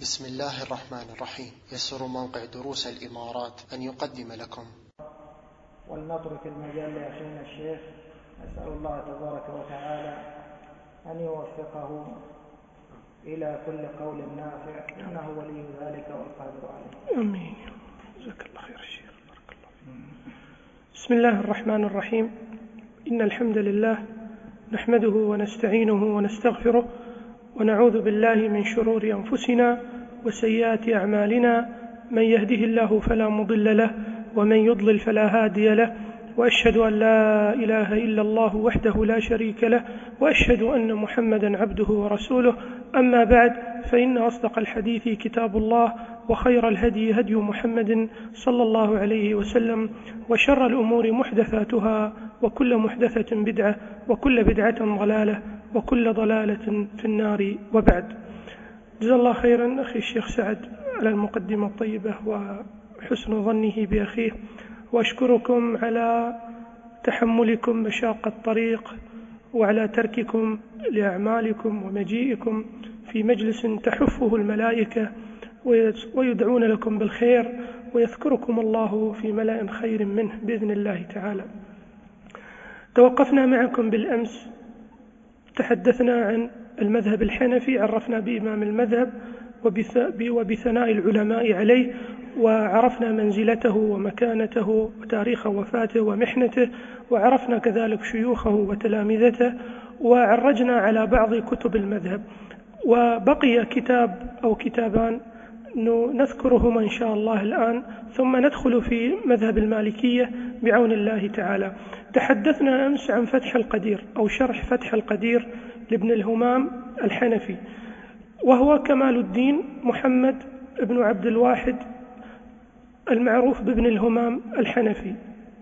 بسم الله الرحمن الرحيم. يسر موقع دروس الإمارات أن يقدم لكم. ولنترك المجال لأخينا الشيخ، نسأل الله تبارك وتعالى أن يوفقه إلى كل قول نافع، إنه ولي ذلك والقادر عليه. آمين. جزاك الله خير الشيخ، بارك الله فيك. بسم الله الرحمن الرحيم. إن الحمد لله نحمده ونستعينه ونستغفره ونعوذ بالله من شرور أنفسنا وسيئات أعمالنا، من يهده الله فلا مضل له ومن يضلل فلا هادي له، وأشهد أن لا إله إلا الله وحده لا شريك له، وأشهد أن محمدا عبده ورسوله. أما بعد، فإن أصدق الحديث كتاب الله، وخير الهدي هدي محمد صلى الله عليه وسلم، وشر الأمور محدثاتها، وكل محدثة بدعة، وكل بدعة ضلالة، وكل ضلالة في النار. وبعد، جزا الله خيرا أخي الشيخ سعد على المقدمة الطيبة وحسن ظنه بأخيه، وأشكركم على تحملكم مشاق الطريق وعلى ترككم لأعمالكم ومجيئكم في مجلس تحفه الملائكة ويدعون لكم بالخير، ويذكركم الله في ملأ خير منه بإذن الله تعالى. توقفنا معكم بالأمس، تحدثنا عن المذهب الحنفي، عرفنا بإمام المذهب وبثناء العلماء عليه، وعرفنا منزلته ومكانته وتاريخ وفاته ومحنته، وعرفنا كذلك شيوخه وتلامذته، وعرجنا على بعض كتب المذهب، وبقي كتاب أو كتابان نذكرهما إن شاء الله الآن، ثم ندخل في مذهب المالكية بعون الله تعالى. تحدثنا أمس عن فتح القدير أو شرح فتح القدير لابن الهمام الحنفي، وهو كمال الدين محمد بن عبد الواحد المعروف بابن الهمام الحنفي.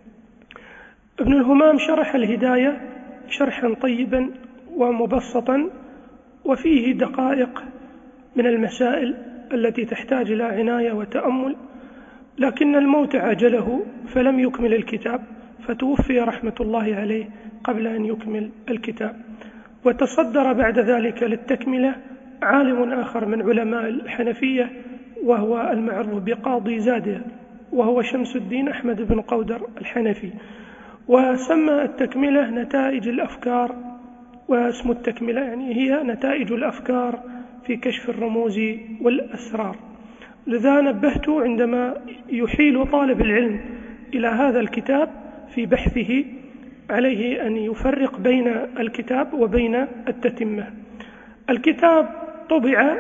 ابن الهمام شرح الهداية شرحا طيبا ومبسطا، وفيه دقائق من المسائل التي تحتاج إلى عناية وتأمل، لكن الموت عجله فلم يكمل الكتاب، فتوفي رحمة الله عليه قبل أن يكمل الكتاب. وتصدر بعد ذلك للتكملة عالم آخر من علماء الحنفية، وهو المعروف بقاضي زادة، وهو شمس الدين أحمد بن قودر الحنفي، وسمى التكملة نتائج الأفكار، واسم التكملة يعني هي نتائج الأفكار في كشف الرموز والأسرار. لذا نبهت عندما يحيل طالب العلم إلى هذا الكتاب في بحثه عليه أن يفرق بين الكتاب وبين التتمة. الكتاب طبع،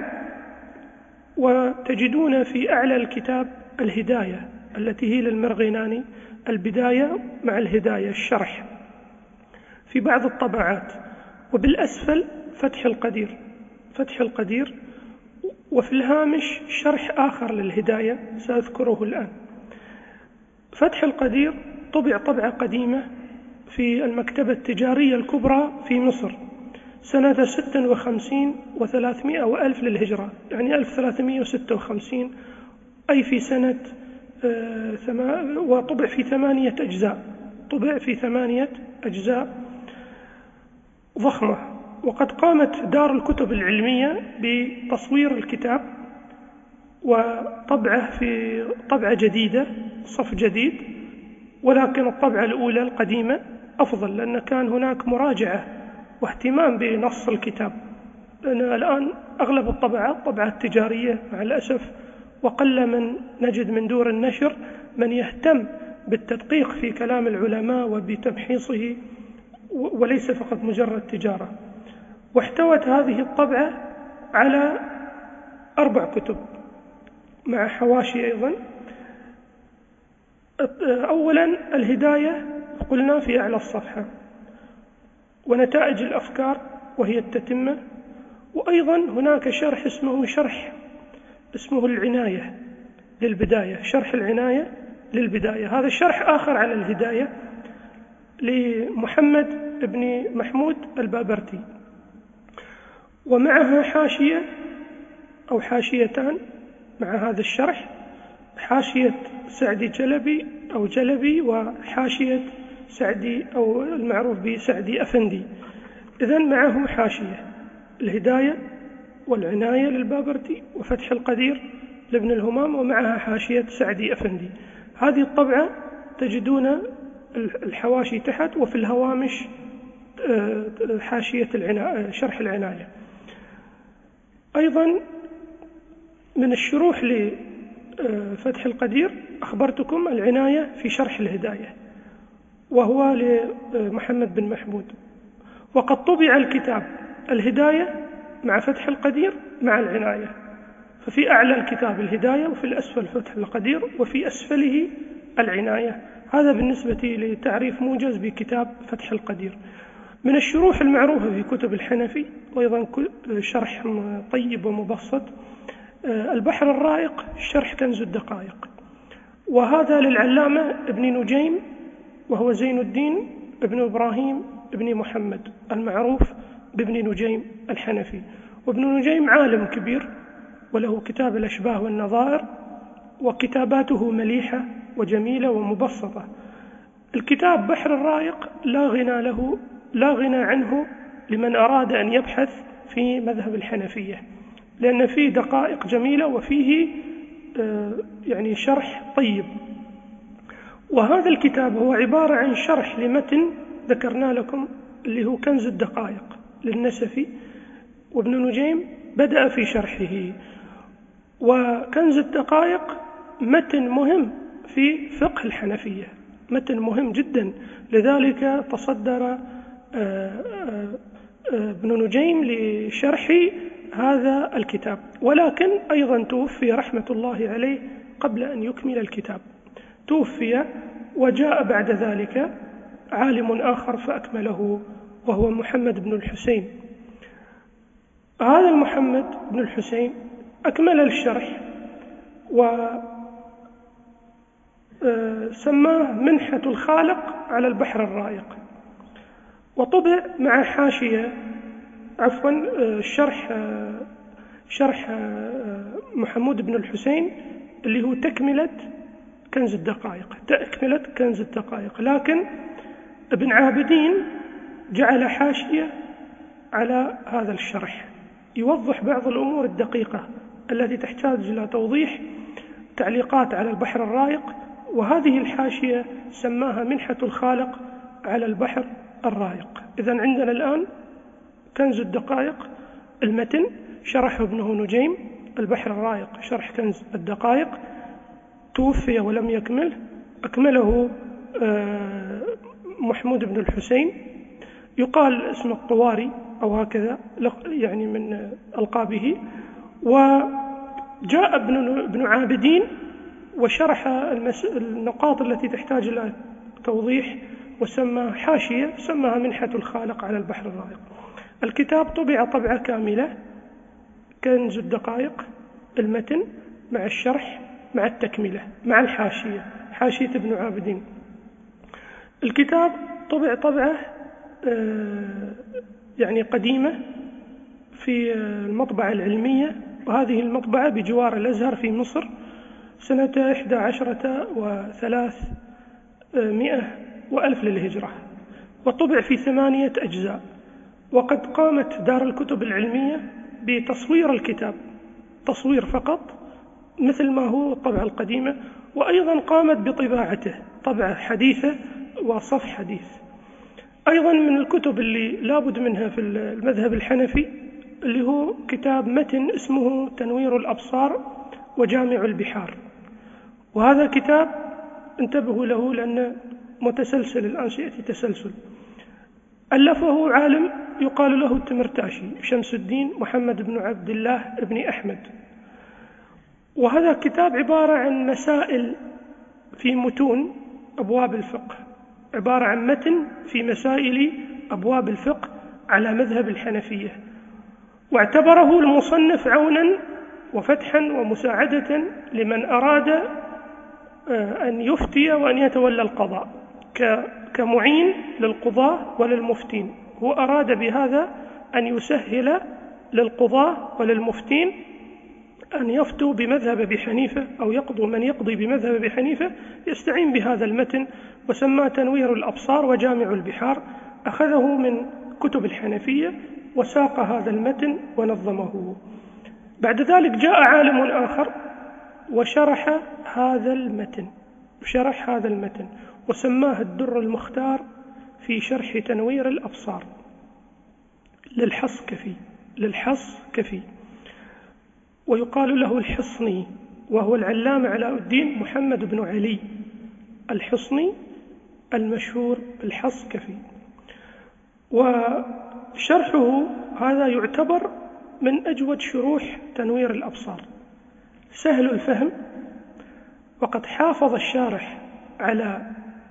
وتجدون في أعلى الكتاب الهداية التي هي للمرغيناني، البداية مع الهداية الشرح في بعض الطبعات، وبالأسفل فتح القدير، وفي الهامش شرح آخر للهداية سأذكره الآن. فتح القدير طبع طبعة قديمة في المكتبة التجارية الكبرى في مصر سنة 56 و300 وألف للهجرة، يعني 1356، أي في سنة وطبع في 8 أجزاء، طبع في 8 أجزاء ضخمة. وقد قامت دار الكتب العلمية بتصوير الكتاب وطبعه في طبعة جديدة، صف جديد، ولكن الطبعة الأولى القديمة أفضل، لأن كان هناك مراجعة واهتمام بنص الكتاب، لأن الآن أغلب الطبعات طبعات تجارية مع الأسف، وقل من نجد من دور النشر من يهتم بالتدقيق في كلام العلماء وبتمحيصه، وليس فقط مجرد تجارة. واحتوت هذه الطبعة على 4 كتب مع حواشي أيضا. أولا الهداية قلنا في أعلى الصفحة، ونتائج الأفكار وهي التتمة، وأيضا هناك شرح اسمه العناية للبداية، شرح العناية للبداية، هذا شرح آخر على الهداية لمحمد بن محمود البابرتي، ومعها حاشية أو حاشيتان مع هذا الشرح، حاشية سعدي جلبي وحاشية سعدي أو المعروف بسعدي أفندي. إذن معه حاشية الهداية والعناية للبابرتي وفتح القدير لابن الهمام، ومعها حاشية سعدي أفندي. هذه الطبعة تجدون الحواشي تحت، وفي الهوامش حاشية شرح العناية. أيضا من الشروح لفتح القدير أخبرتكم العناية في شرح الهداية، وهو لمحمد بن محمود. وقد طبع الكتاب الهداية مع فتح القدير مع العناية، ففي أعلى الكتاب الهداية، وفي الأسفل فتح القدير، وفي أسفله العناية. هذا بالنسبة لتعريف موجز بكتاب فتح القدير. من الشروح المعروفة في كتب الحنفي، وأيضا شرح طيب ومبسط، البحر الرائق شرح كنز الدقائق، وهذا للعلامة ابن نجيم، وهو زين الدين ابن إبراهيم ابن محمد المعروف بابن نجيم الحنفي. وابن نجيم عالم كبير، وله كتاب الأشباه والنظائر، وكتاباته مليحة وجميلة ومبسطة. الكتاب بحر الرائق لا غنى عنه لمن أراد أن يبحث في مذهب الحنفية، لأن فيه دقائق جميلة، وفيه يعني شرح طيب. وهذا الكتاب هو عبارة عن شرح لمتن ذكرنا لكم اللي هو كنز الدقائق للنسفي، وابن نجيم بدأ في شرحه. وكنز الدقائق متن مهم في فقه الحنفية، متن مهم جدا، لذلك تصدر ابن نجيم لشرح هذا الكتاب. ولكن أيضا توفي رحمة الله عليه قبل أن يكمل الكتاب، توفي، وجاء بعد ذلك عالم آخر فأكمله، وهو محمد بن الحسين. هذا المحمد بن الحسين أكمل الشرح وسماه منحة الخالق على البحر الرائق، وطبع مع حاشية شرح محمود بن الحسين اللي هو تكملة كنز الدقائق. لكن ابن عابدين جعل حاشية على هذا الشرح يوضح بعض الأمور الدقيقة التي تحتاج إلى توضيح، تعليقات على البحر الرائق، وهذه الحاشية سماها منحة الخالق على البحر الرائق. إذن عندنا الآن كنز الدقائق المتن شرحه ابنه نجيم، البحر الرائق شرح كنز الدقائق، توفي ولم يكمل، أكمله محمود بن الحسين، يقال اسم الطواري أو هكذا يعني من ألقابه. وجاء ابن عابدين وشرح النقاط التي تحتاج إلى توضيح، وسمى حاشية سماها منحة الخالق على البحر الرائق. الكتاب طبع طبعة كاملة، كنز الدقائق المتن مع الشرح مع التكملة مع الحاشية، حاشية ابن عابدين. الكتاب طبع طبعة يعني قديمة في المطبعة العلمية، وهذه المطبعة بجوار الأزهر في مصر سنة 11,300 للهجرة، وطبع في 8 أجزاء. وقد قامت دار الكتب العلمية بتصوير الكتاب، تصوير فقط مثل ما هو الطبعة القديمة، وأيضا قامت بطباعته طبعة حديثة وصف حديث. أيضا من الكتب اللي لابد منها في المذهب الحنفي اللي هو كتاب متن اسمه تنوير الأبصار وجامع البحار، وهذا كتاب انتبهوا له لأنه متسلسل، الآن سيأتي تسلسل. ألفه عالم يقال له التمرتاشي، شمس الدين محمد بن عبد الله بن أحمد. وهذا كتاب عبارة عن مسائل في متون أبواب الفقه، عبارة عن متن في مسائل أبواب الفقه على مذهب الحنفية، واعتبره المصنف عونا وفتحا ومساعدة لمن أراد أن يفتي وأن يتولى القضاء، كمعين للقضاة وللمفتين. هو أراد بهذا أن يسهل للقضاة وللمفتين أن يفتوا بمذهب أبي حنيفة أو يقضوا من يقضي بمذهب أبي حنيفة، يستعين بهذا المتن، وسماه تنوير الأبصار وجامع البحار. أخذه من كتب الحنفية وساق هذا المتن ونظمه. بعد ذلك جاء عالم آخر وشرح هذا المتن وسماه الدر المختار في شرح تنوير الأبصار للحصكفي، ويقال له الحصني، وهو العلامة علاء الدين محمد بن علي الحصني المشهور الحصكفي. وشرحه هذا يعتبر من أجود شروح تنوير الأبصار، سهل الفهم، وقد حافظ الشارح على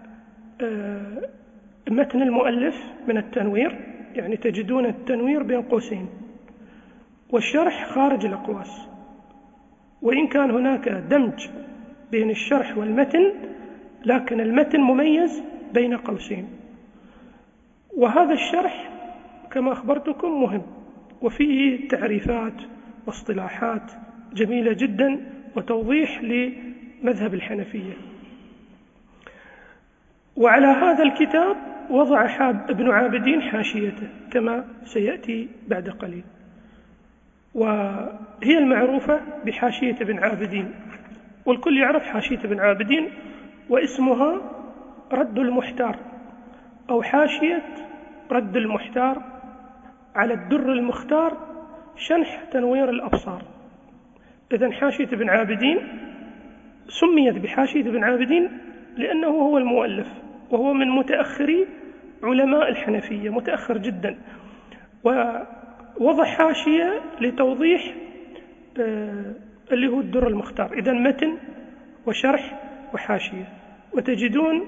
متن المؤلف من التنوير، يعني تجدون التنوير بين قوسين، والشرح خارج الأقواس، وإن كان هناك دمج بين الشرح والمتن، لكن المتن مميز بين قوسين. وهذا الشرح كما أخبرتكم مهم، وفيه تعريفات واصطلاحات جميلة جدا وتوضيح لمذهب الحنفية. وعلى هذا الكتاب وضع ابن عابدين حاشيته كما سيأتي بعد قليل، وهي المعروفة بحاشية ابن عابدين، والكل يعرف حاشية ابن عابدين، واسمها رد المحتار أو حاشية رد المحتار على الدر المختار شنح تنوير الأبصار. إذن حاشية ابن عابدين سميت بحاشية ابن عابدين لأنه هو المؤلف، وهو من متأخري علماء الحنفية، متأخر جدا، ووضع حاشية لتوضيح اللي هو الدر المختار. إذن متن وشرح وحاشية، وتجدون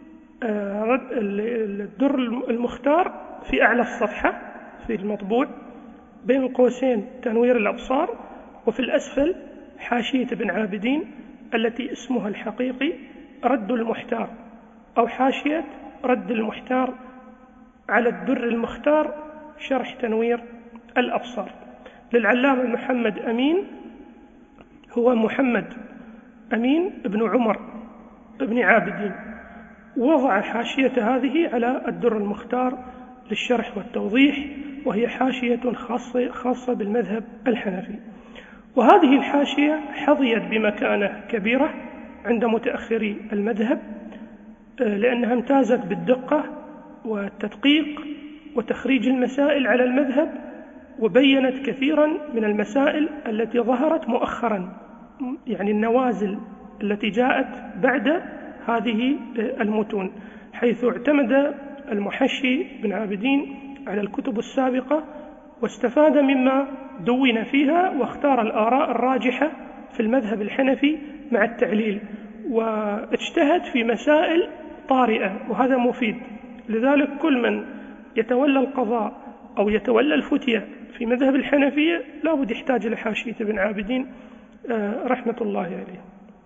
الدر المختار في أعلى الصفحة في المطبوع بين قوسين تنوير الأبصار، وفي الأسفل حاشية ابن عابدين التي اسمها الحقيقي رد المحتار أو حاشية رد المحتار على الدر المختار شرح تنوير الأبصار للعلامة محمد أمين، هو محمد أمين ابن عمر ابن عابدين. وضع حاشية هذه على الدر المختار للشرح والتوضيح، وهي حاشية خاصة بالمذهب الحنفي. وهذه الحاشية حظيت بمكانة كبيرة عند متأخري المذهب، لأنها امتازت بالدقة والتدقيق وتخريج المسائل على المذهب، وبينت كثيرا من المسائل التي ظهرت مؤخرا، يعني النوازل التي جاءت بعد هذه المتون، حيث اعتمد المحشي بن عابدين على الكتب السابقة واستفاد مما دون فيها، واختار الآراء الراجحة في المذهب الحنفي مع التعليل، واجتهد في مسائل طارئة، وهذا مفيد. لذلك كل من يتولى القضاء أو يتولى الفتية في مذهب الحنفية لابد يحتاج إلى حاشية ابن عابدين رحمة الله عليه.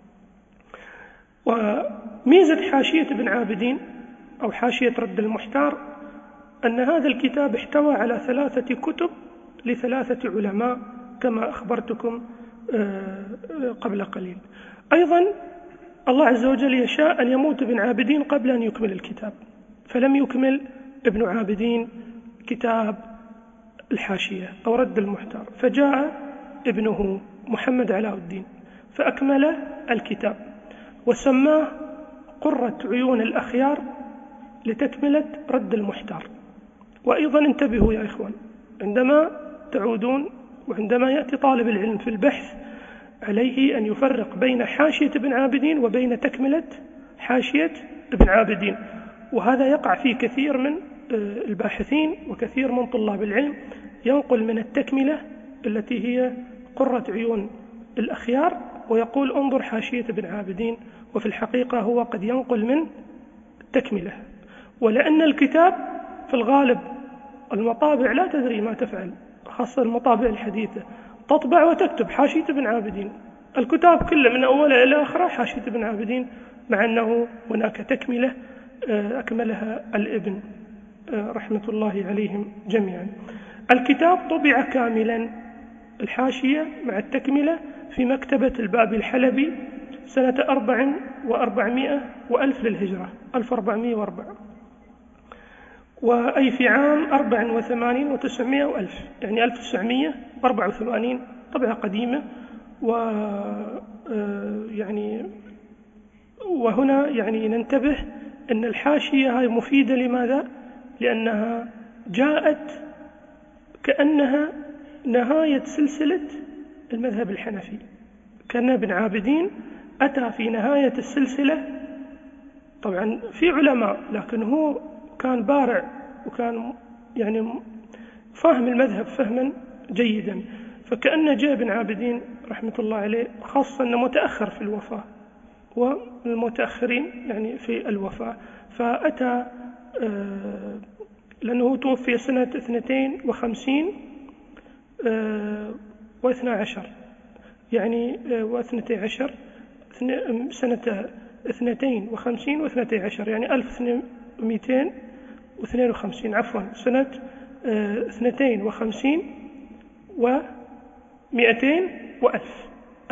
وميزة حاشية ابن عابدين أو حاشية رد المحتار أن هذا الكتاب احتوى على 3 كتب ل3 علماء كما أخبرتكم قبل قليل. أيضا الله عز وجل يشاء أن يموت ابن عابدين قبل أن يكمل الكتاب، فلم يكمل ابن عابدين كتاب الحاشية أو رد المحتار، فجاء ابنه محمد علاء الدين فأكمل الكتاب وسماه قرة عيون الأخيار لتكملة رد المحتار. وأيضا انتبهوا يا إخوان، عندما تعودون وعندما يأتي طالب العلم في البحث عليه أن يفرق بين حاشية ابن عابدين وبين تكملة حاشية ابن عابدين، وهذا يقع فيه كثير من الباحثين وكثير من طلاب العلم، ينقل من التكملة التي هي قرة عيون الأخيار ويقول انظر حاشية ابن عابدين، وفي الحقيقة هو قد ينقل من التكملة. ولأن الكتاب في الغالب المطابع لا تدري ما تفعل، خاصة المطابع الحديثة، تطبع وتكتب حاشية ابن عابدين، الكتاب كله من أوله إلى آخره حاشية ابن عابدين، مع أنه هناك تكملة أكملها الابن رحمة الله عليهم جميعا. الكتاب طبع كاملا الحاشية مع التكملة في مكتبة الباب الحلبي سنة 400 وألف للهجرة 1404. وأي في عام 84 و900 وألف، يعني 1984، طبعة قديمة. يعني وهنا يعني ننتبه أن الحاشية هاي مفيدة. لماذا؟ لأنها جاءت كأنها نهاية سلسلة المذهب الحنفي، كان ابن عابدين أتى في نهاية السلسلة. طبعا في علماء، لكن هو كان بارع وكان يعني فاهم المذهب فهما جيدا، فكأن جاء ابن عابدين رحمة الله عليه، خاصة أنه متأخر في الوفاة والمتأخرين يعني في الوفاة، فأتى لأنه توفي سنة 52 و12، يعني و12 سنة 52 و12، يعني 1252، عفوا سنة 52 و200 وألف،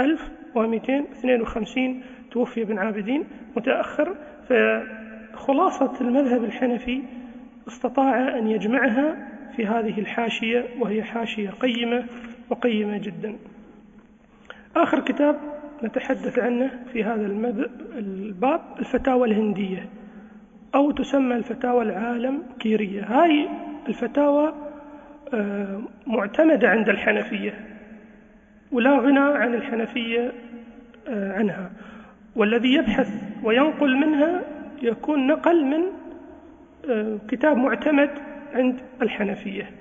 1252 توفي ابن عابدين متأخر. فخلاصة المذهب الحنفي استطاع أن يجمعها في هذه الحاشية، وهي حاشية قيمة وقيمة جدا. آخر كتاب نتحدث عنه في هذا الباب الفتاوى الهندية، أو تسمى الفتاوى العالم كيرية. هاي الفتاوى معتمدة عند الحنفية، ولا غنى عن الحنفية عنها، والذي يبحث وينقل منها يكون نقل من كتاب معتمد عند الحنفية.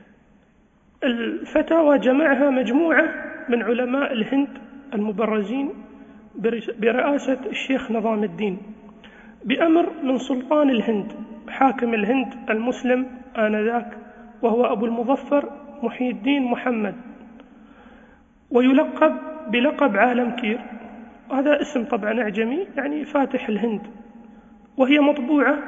الفتاوى جمعها مجموعة من علماء الهند المبرزين برئاسة الشيخ نظام الدين، بأمر من سلطان الهند حاكم الهند المسلم آنذاك، وهو أبو المظفر محي الدين محمد، ويلقب بلقب عالم كير. هذا اسم طبعا أعجمي، يعني فاتح الهند، وهي مطبوعة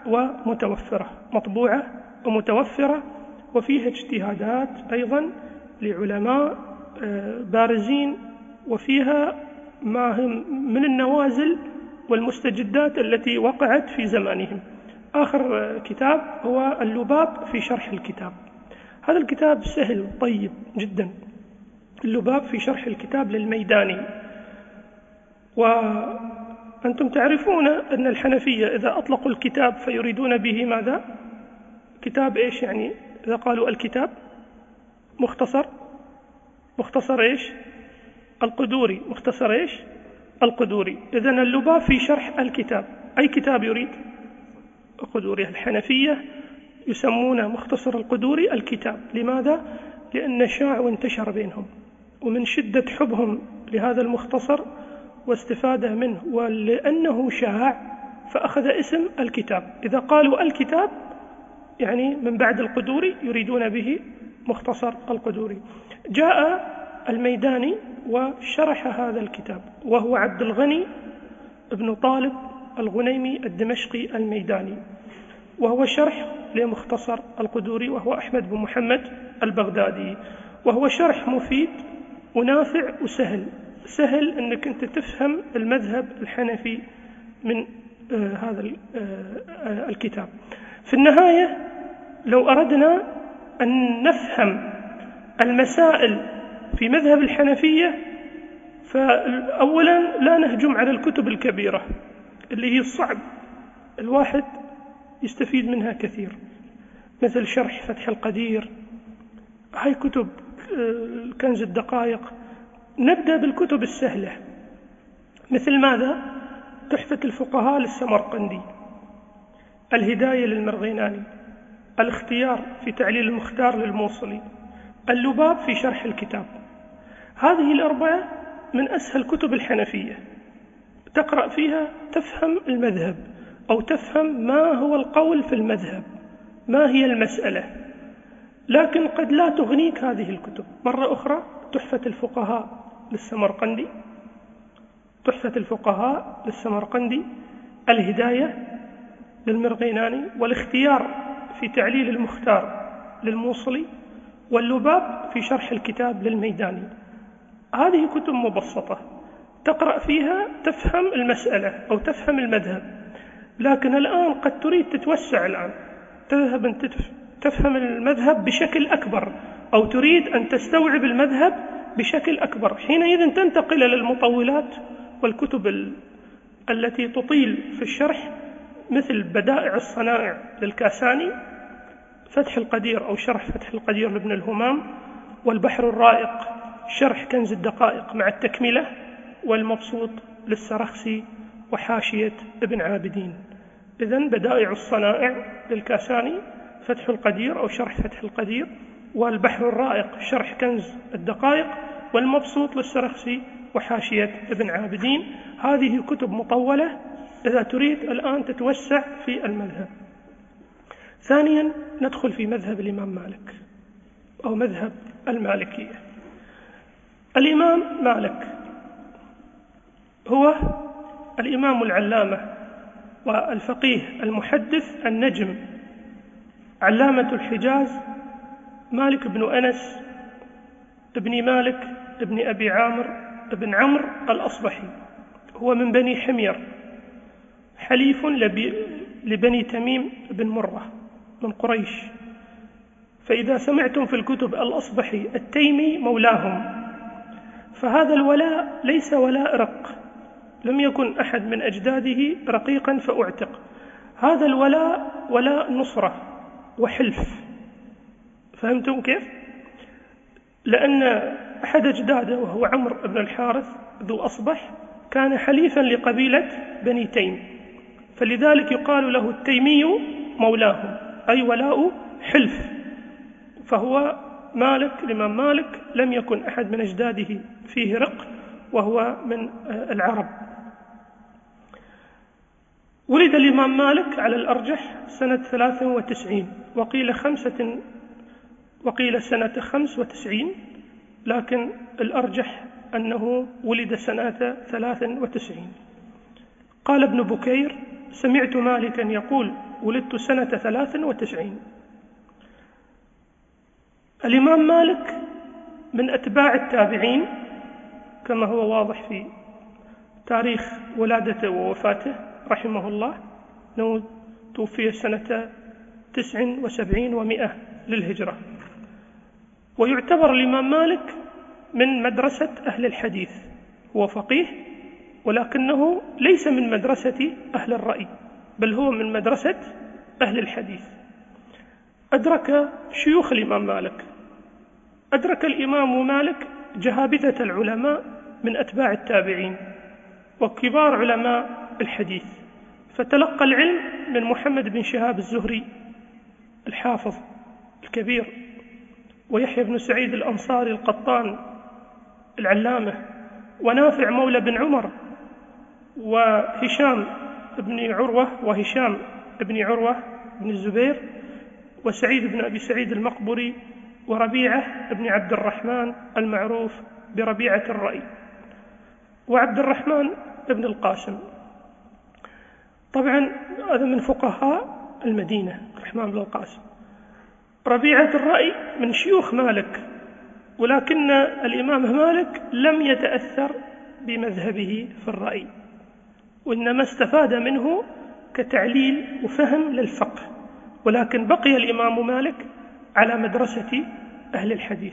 ومتوفرة، وفيها اجتهادات أيضا لعلماء بارزين، وفيها ما هم من النوازل والمستجدات التي وقعت في زمانهم. آخر كتاب هو اللباب في شرح الكتاب. هذا الكتاب سهل طيب جدا، اللباب في شرح الكتاب للميداني. وأنتم تعرفون أن الحنفية إذا أطلقوا الكتاب فيريدون به ماذا؟ كتاب إيش يعني؟ إذا قالوا الكتاب مختصر إيش؟ القدوري. مختصر إيش؟ القدوري. إذن اللباب في شرح الكتاب، أي كتاب يريد؟ القدوري. الحنفية يسمون مختصر القدوري الكتاب. لماذا؟ لأن شاع وانتشر بينهم، ومن شدة حبهم لهذا المختصر واستفادة منه، ولأنه شاع فأخذ اسم الكتاب. إذا قالوا الكتاب يعني من بعد القدوري يريدون به مختصر القدوري. جاء الميداني وشرح هذا الكتاب، وهو عبد الغني ابن طالب الغنيمي الدمشقي الميداني، وهو شرح لمختصر القدوري، وهو أحمد بن محمد البغدادي. وهو شرح مفيد ونافع وسهل، سهل أنك أنت تفهم المذهب الحنفي من هذا الكتاب. في النهاية لو أردنا أن نفهم المسائل في مذهب الحنفية، فأولا لا نهجم على الكتب الكبيرة اللي هي الصعب الواحد يستفيد منها كثير، مثل شرح فتح القدير، هاي كتب كنز الدقائق. نبدأ بالكتب السهلة، مثل ماذا؟ تحفة الفقهاء للسمرقندي، الهداية للمرغيناني، الاختيار في تعليل المختار للموصلي، اللباب في شرح الكتاب. هذه الأربعة من أسهل كتب الحنفية، تقرأ فيها تفهم المذهب، أو تفهم ما هو القول في المذهب، ما هي المسألة. لكن قد لا تغنيك هذه الكتب. مرة أخرى تحفة الفقهاء للسمرقندي، الهداية للمرغيناني، والاختيار في تعليل المختار للموصلي، واللباب في شرح الكتاب للميداني. هذه كتب مبسطة تقرأ فيها تفهم المسألة أو تفهم المذهب. لكن الآن قد تريد تتوسع الآن، تذهب أن تفهم المذهب بشكل أكبر، أو تريد أن تستوعب المذهب بشكل أكبر، حينئذ تنتقل إلى المطولات والكتب التي تطيل في الشرح، مثل بدائع الصنائع للكاساني، فتح القدير أو شرح فتح القدير لابن الهمام، والبحر الرائق شرح كنز الدقائق مع التكملة، والمبسوط للسرخسي وحاشية ابن عابدين. إذن بدائع الصنائع للكاساني، فتح القدير أو شرح فتح القدير، والبحر الرائق شرح كنز الدقائق، والمبسوط للسرخسي وحاشية ابن عابدين. هذه كتب مطولة إذا تريد الآن تتوسع في المذهب. ثانيا ندخل في مذهب الإمام مالك أو مذهب المالكية. الإمام مالك هو الإمام العلامة والفقيه المحدث النجم، علامة الحجاز، مالك بن أنس ابن مالك ابن أبي عامر ابن عمرو الأصبحي. هو من بني حمير، حليف لبني تميم بن مرة من قريش. فإذا سمعتم في الكتب الأصبحي التيمي مولاهم، فهذا الولاء ليس ولاء رق، لم يكن أحد من أجداده رقيقا فأعتق. هذا الولاء ولاء نصرة وحلف. فهمتم كيف؟ لأن أحد أجداده وهو عمرو بن الحارث ذو أصبح كان حليفا لقبيلة بني تيم، فلذلك يقال له التيمي مولاهم، أي ولاء حلف. فهو مالك، الإمام مالك لم يكن أحد من أجداده فيه رق، وهو من العرب. ولد الإمام مالك على الأرجح سنة 93، وقيل سنة 95، لكن الأرجح أنه ولد سنة 93. قال ابن بكير: سمعت مالكا يقول ولدت سنة 93. الإمام مالك من أتباع التابعين كما هو واضح في تاريخ ولادته ووفاته رحمه الله، أنه توفي سنة 79 و100 للهجرة. ويعتبر الإمام مالك من مدرسة أهل الحديث، هو فقيه ولكنه ليس من مدرسة أهل الرأي، بل هو من مدرسة أهل الحديث. أدرك شيوخ الإمام مالك، أدرك الإمام مالك جهابذة العلماء من أتباع التابعين وكبار علماء الحديث، فتلقى العلم من محمد بن شهاب الزهري الحافظ الكبير، ويحيى بن سعيد الأنصاري القطان العلامة، ونافع مولى بن عمر، وهشام بن عروة بن الزبير، وسعيد بن أبي سعيد المقبري، وربيعة بن عبد الرحمن المعروف بربيعة الرأي، وعبد الرحمن بن القاسم. طبعا هذا من فقهاء المدينة، الرحمن بن القاسم. ربيعة الرأي من شيوخ مالك، ولكن الإمام مالك لم يتأثر بمذهبه في الرأي، وإنما استفاد منه كتعليل وفهم للفقه، ولكن بقي الإمام مالك على مدرسة أهل الحديث.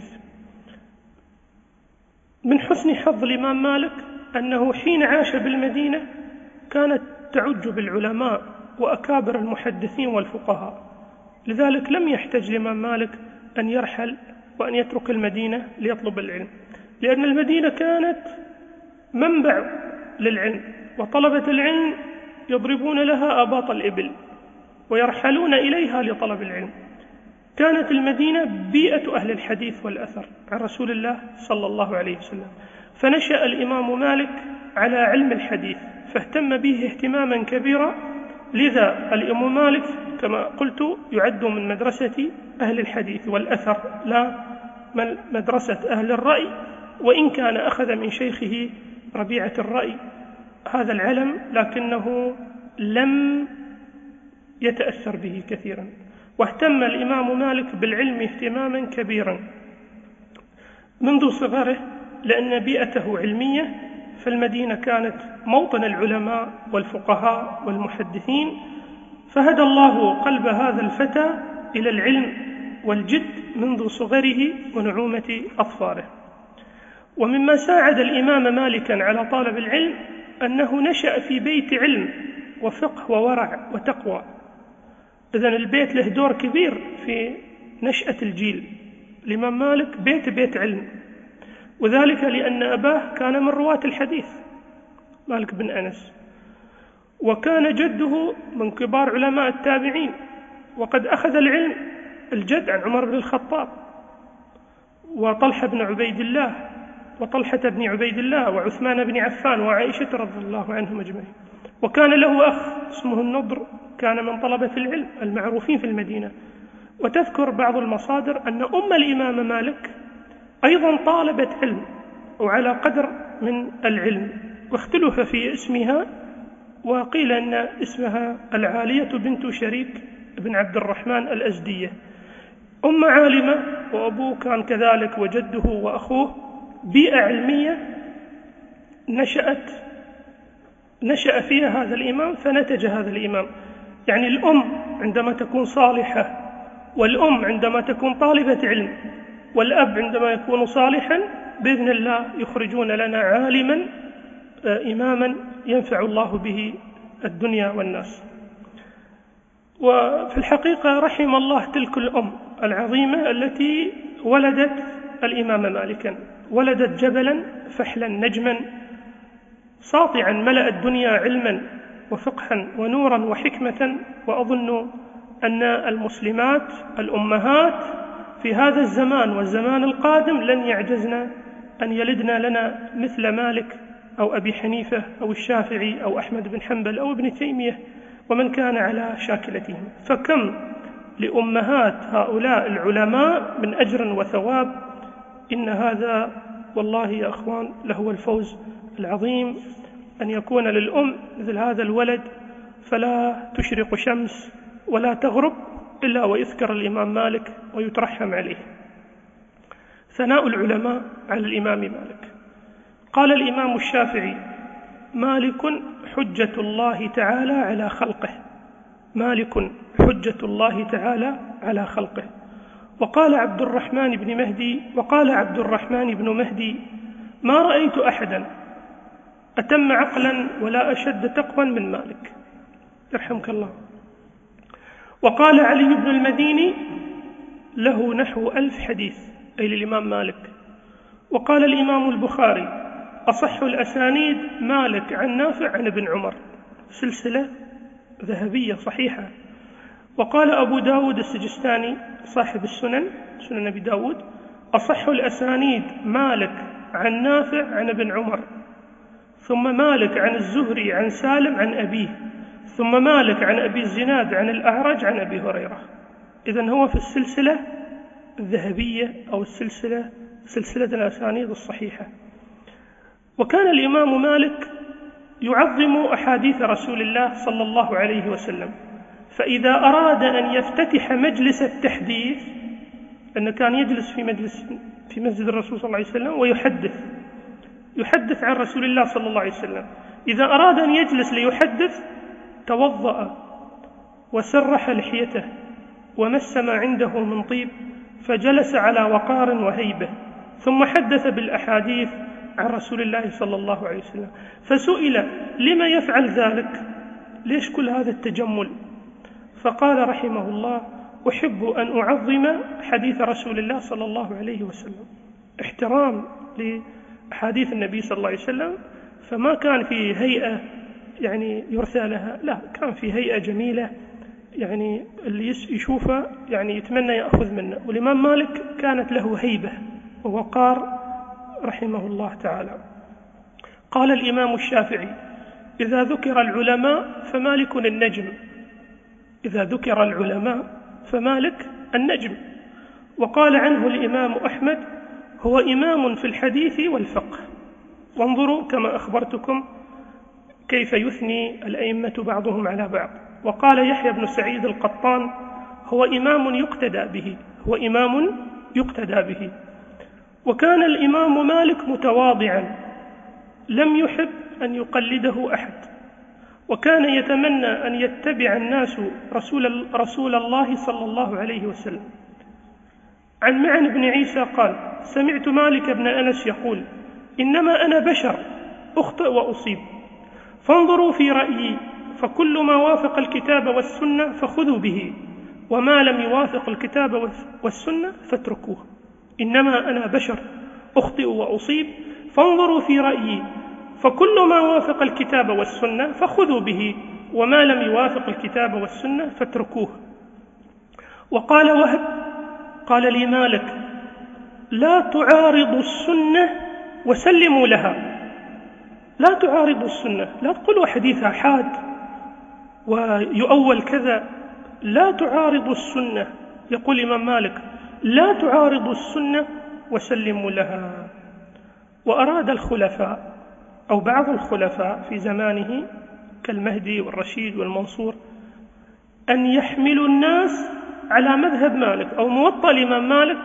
من حسن حظ الإمام مالك أنه حين عاش بالمدينة كانت تعج بالعلماء وأكابر المحدثين والفقهاء، لذلك لم يحتج الإمام مالك أن يرحل وأن يترك المدينة ليطلب العلم، لأن المدينة كانت منبع للعلم، وطلبة العلم يضربون لها آباط الإبل ويرحلون إليها لطلب العلم. كانت المدينة بيئة أهل الحديث والأثر عن رسول الله صلى الله عليه وسلم، فنشأ الإمام مالك على علم الحديث فاهتم به اهتماما كبيرا. لذا الإمام مالك كما قلت يعد من مدرسة أهل الحديث والأثر، لا من مدرسة أهل الرأي، وإن كان أخذ من شيخه ربيعة الرأي هذا العلم، لكنه لم يتأثر به كثيرا. واهتم الإمام مالك بالعلم اهتماما كبيرا منذ صغره، لأن بيئته علمية، فالمدينة كانت موطن العلماء والفقهاء والمحدثين، فهدى الله قلب هذا الفتى إلى العلم والجد منذ صغره ونعومة أظفاره. ومما ساعد الإمام مالكا على طلب العلم أنه نشأ في بيت علم وفقه وورع وتقوى. إذن البيت له دور كبير في نشأة الجيل. الإمام مالك بيت علم، وذلك لأن أباه كان من رواة الحديث مالك بن أنس، وكان جده من كبار علماء التابعين، وقد أخذ العلم الجد عن عمر بن الخطاب وطلحة بن عبيد الله وطلحة بن عبيد الله وعثمان بن عفان وعائشة رضي الله عنهم أجمعين. وكان له أخ اسمه النضر، كان من طلبة العلم المعروفين في المدينة. وتذكر بعض المصادر أن الإمام مالك أيضا طالبت علم وعلى قدر من العلم، واختلف في اسمها، وقيل أن اسمها العالية بنت شريك بن عبد الرحمن الأزدية. عالمة، وأبوه كان كذلك، وجده وأخوه. بيئة علمية نشأ فيها هذا الإمام، فنتج هذا الإمام. يعني الأم عندما تكون صالحة، والأم عندما تكون طالبة علم، والأب عندما يكون صالحا، بإذن الله يخرجون لنا عالما إماما ينفع الله به الدنيا والناس. وفي الحقيقة رحم الله تلك الأم العظيمة التي ولدت الإمام مالكا، ولدت جبلا فحلا نجما ساطعا ملأ الدنيا علما وفقها ونورا وحكمة. وأظن أن المسلمات الأمهات في هذا الزمان والزمان القادم لن يعجزن أن يلدن لنا مثل مالك أو أبي حنيفة أو الشافعي أو أحمد بن حنبل أو ابن تيمية ومن كان على شاكلتهم. فكم لأمهات هؤلاء العلماء من أجر وثواب. إن هذا والله يا أخوان لهو الفوز العظيم، أن يكون للأم مثل هذا الولد، فلا تشرق شمس ولا تغرب إلا ويذكر الإمام مالك ويترحم عليه. ثناء العلماء على الإمام مالك. قال الإمام الشافعي: مالك حجة الله تعالى على خلقه. مالك حجة الله تعالى على خلقه. وقال عبد الرحمن بن مهدي: ما رأيت أحدا أتم عقلا ولا أشد تقوى من مالك، يرحمك الله. وقال علي بن المديني: له نحو 1000 حديث، أي للإمام مالك. وقال الإمام البخاري: أصح الأسانيد مالك عن نافع عن ابن عمر، سلسلة ذهبية صحيحة. وقال أبو داود السجستاني صاحب سنن أبي داود: أصح الأسانيد مالك عن نافع عن ابن عمر، ثم مالك عن الزهري عن سالم عن أبيه، ثم مالك عن أبي الزناد عن الأعرج عن أبي هريرة. إذن هو في السلسلة الذهبية أو سلسلة الأسانيد الصحيحة. وكان الإمام مالك يعظم أحاديث رسول الله صلى الله عليه وسلم، فإذا أراد أن يفتتح مجلس التحديث، أنه كان يجلس في مسجد الرسول صلى الله عليه وسلم ويحدث عن رسول الله صلى الله عليه وسلم. إذا أراد أن يجلس ليحدث توضأ وسرح لحيته ومس ما عنده من طيب، فجلس على وقار وهيبة، ثم حدث بالأحاديث عن رسول الله صلى الله عليه وسلم. فسئل: لما يفعل ذلك؟ ليش كل هذا التجمل؟ فقال رحمه الله: أحب أن أعظم حديث رسول الله صلى الله عليه وسلم، احترام لحديث النبي صلى الله عليه وسلم. فما كان في هيئة يعني يرثى لها، لا، كان في هيئة جميلة، يعني اللي يشوفه يعني يتمنى يأخذ منه. والإمام مالك كانت له هيبة ووقار رحمه الله تعالى. قال الإمام الشافعي: إذا ذكر العلماء فمالك النجم. إذا ذكر العلماء فمالك النجم. وقال عنه الإمام أحمد: هو إمام في الحديث والفقه. وانظروا كما أخبرتكم كيف يثني الأئمة بعضهم على بعض. وقال يحيى بن سعيد القطان: هو إمام يقتدى به، هو إمام يقتدى به. وكان الإمام مالك متواضعا، لم يحب أن يقلده أحد، وكان يتمنى أن يتبع الناس رسول الله صلى الله عليه وسلم. عن معن بن عيسى قال: سمعت مالك بن أنس يقول: إنما أنا بشر أخطئ وأصيب، فانظروا في رأيي، فكل ما وافق الكتاب والسنة فخذوا به، وما لم يوافق الكتاب والسنة فاتركوه. إنما أنا بشر أخطئ وأصيب، فانظروا في رأيي، فكل ما وافق الكتاب والسنة فخذوا به، وما لم يوافق الكتاب والسنة فاتركوه. وقال وهب: قال لي مالك: لا تعارضوا السنة وسلموا لها. لا تعارضوا السنة، لا تقولوا حديثها حاد ويؤول كذا. لا تعارضوا السنة، يقول الإمام مالك: لا تعارضوا السنة وسلموا لها. وأراد الخلفاء أو بعض الخلفاء في زمانه كالمهدي والرشيد والمنصور أن يحملوا الناس على مذهب مالك أو موطأ الإمام مالك،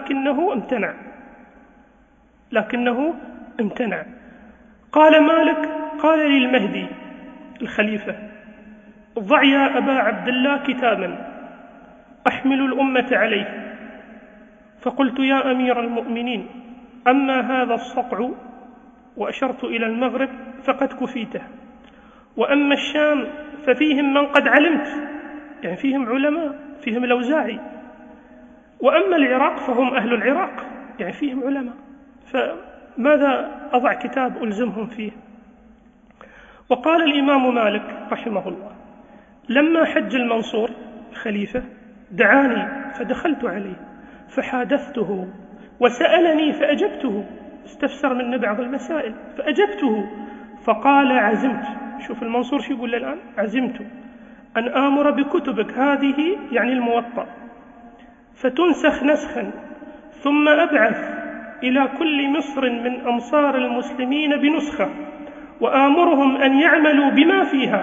لكنه امتنع. قال مالك: قال لي المهدي الخليفة: ضع يا أبا عبد الله كتابا أحمل الأمة عليه. فقلت: يا أمير المؤمنين، أما هذا الصقع، وأشرت إلى المغرب، فقد كفيته، وأما الشام ففيهم من قد علمت، يعني فيهم علماء، فيهم الأوزاعي، وأما العراق فهم أهل العراق، يعني فيهم علماء، فماذا أضع كتاب ألزمهم فيه؟ وقال الإمام مالك رحمه الله: لما حج المنصور الخليفة دعاني فدخلت عليه فحادثته، وسألني فأجبته، استفسر مني بعض المسائل فأجبته، فقال: عزمت. شوف المنصور شو يقول الآن: عزمت أن آمر بكتبك هذه، يعني الموطأ، فتنسخ نسخا، ثم أبعث إلى كل مصر من أمصار المسلمين بنسخة، وآمرهم أن يعملوا بما فيها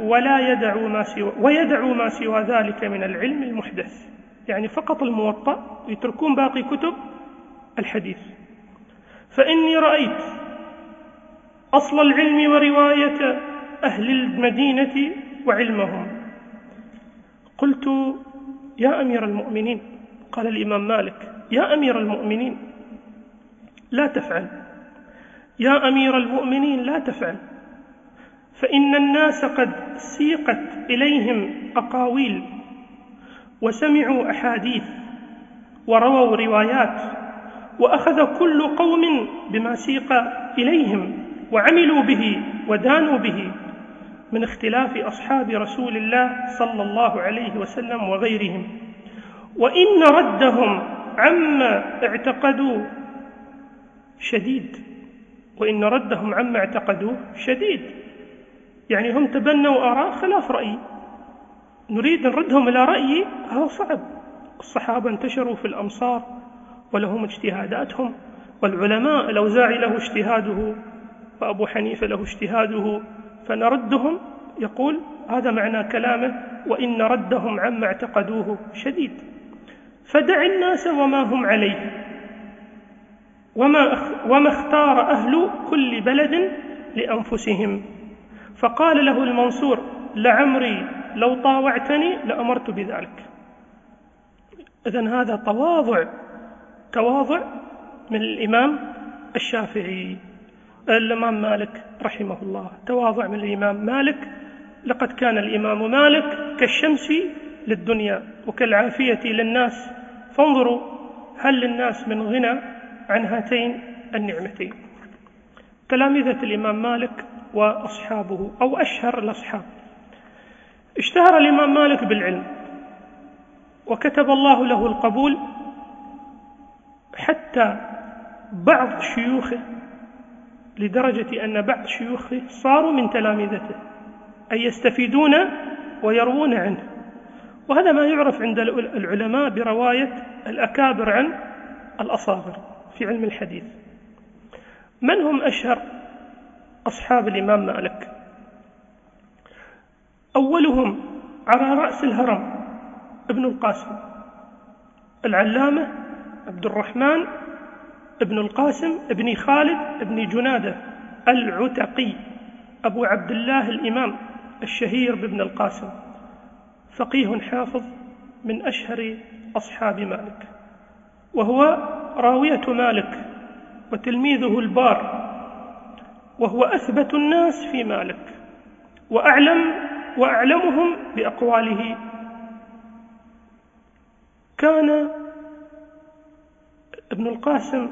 ويدعوا ما سوى ذلك من العلم المحدث، يعني فقط الموطأ، يتركون باقي كتب الحديث. فإني رأيت أصل العلم ورواية أهل المدينة وعلمهم. قلت: يا أمير المؤمنين، قال الإمام مالك: يا أمير المؤمنين لا تفعل، يا أمير المؤمنين لا تفعل، فإن الناس قد سيقت إليهم أقاويل، وسمعوا أحاديث، ورووا روايات، وأخذ كل قوم بما سيق إليهم وعملوا به ودانوا به من اختلاف أصحاب رسول الله صلى الله عليه وسلم وغيرهم، وإن ردهم عما اعتقدوا شديد. يعني هم تبنوا آراء خلاف رأيي، نريد نردهم إلى رأيي، هذا صعب. الصحابة انتشروا في الأمصار ولهم اجتهاداتهم، والعلماء الأوزاعي له اجتهاده، وأبو حنيفة له اجتهاده، فنردهم. يقول هذا معنى كلامه: وإن ردهم عما اعتقدوه شديد. فدع الناس وما هم عليه، وما اختار أهل كل بلد لأنفسهم. فقال له المنصور: لعمري لو طاوعتني لأمرت بذلك. إذن هذا تواضع من الإمام الشافعي، الإمام مالك رحمه الله، تواضع من الإمام مالك. لقد كان الإمام مالك كالشمس للدنيا وكالعافية للناس، فانظروا هل للناس من غنى عن هاتين النعمتين. تلامذة الإمام مالك وأصحابه أو أشهر الأصحاب. اشتهر الإمام مالك بالعلم، وكتب الله له القبول، حتى بعض شيوخه، لدرجة أن بعض شيوخه صاروا من تلامذته، أي يستفيدون ويروون عنه. وهذا ما يعرف عند العلماء برواية الأكابر عن الأصاغر في علم الحديث. من هم أشهر أصحاب الإمام مالك؟ أولهم على رأس الهرم ابن القاسم، العلامة عبد الرحمن ابن القاسم ابن خالد ابن جنادة العتقي، أبو عبد الله الإمام الشهير بابن القاسم، فقيه حافظ من أشهر أصحاب مالك، وهو راوية مالك وتلميذه البار، وهو أثبت الناس في مالك وأعلمهم بأقواله. كان ابن القاسم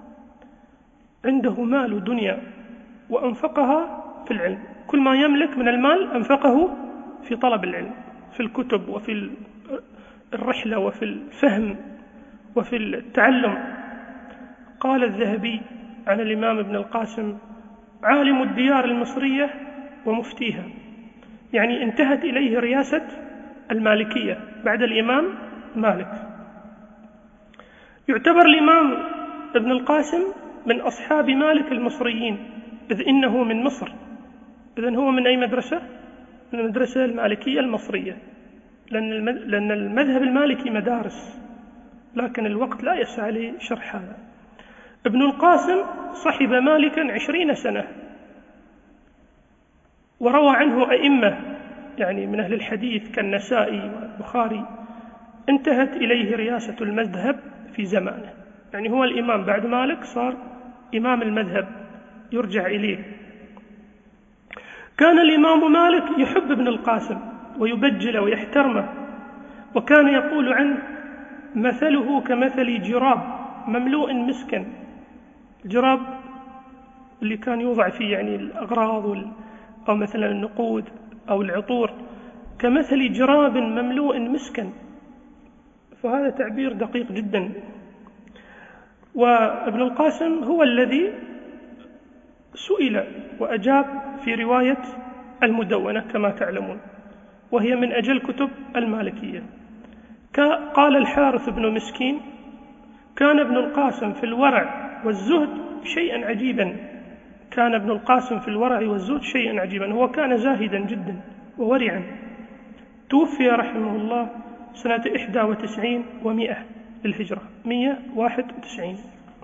عنده مال ودنيا وأنفقها في العلم، كل ما يملك من المال أنفقه في طلب العلم، في الكتب وفي الرحلة وفي الفهم وفي التعلم. قال الذهبي عن الإمام ابن القاسم: عالم الديار المصرية ومفتيها، يعني انتهت إليه رياسة المالكية بعد الإمام مالك. يعتبر الإمام ابن القاسم من أصحاب مالك المصريين، إذ إنه من مصر. إذن هو من أي مدرسة؟ من المدرسة المالكية المصرية، لأن المذهب المالكي مدارس، لكن الوقت لا يسع لشرح هذا. ابن القاسم صحب مالكا 20 سنة، وروى عنه أئمة يعني من أهل الحديث كالنسائي والبخاري. انتهت إليه رياسة المذهب في زمانه، يعني هو الإمام بعد مالك، صار إمام المذهب يرجع إليه. كان الإمام مالك يحب ابن القاسم ويبجل ويحترمه، وكان يقول عنه: مثله كمثل جراب مملوء مسكا. الجراب اللي كان يوضع فيه يعني الأغراض أو مثلا النقود أو العطور، كمثل جراب مملوء مسكا، فهذا تعبير دقيق جدا. وابن القاسم هو الذي سئل وأجاب في رواية المدونة كما تعلمون، وهي من أجل كتب المالكية. قال الحارث بن مسكين: كان ابن القاسم في الورع والزهد شيئا عجيبا. كان ابن القاسم في الورع والزهد شيئا عجيبا، هو كان زاهدا جدا وورعا. توفي رحمه الله سنة 91 و100 للهجرة، 191.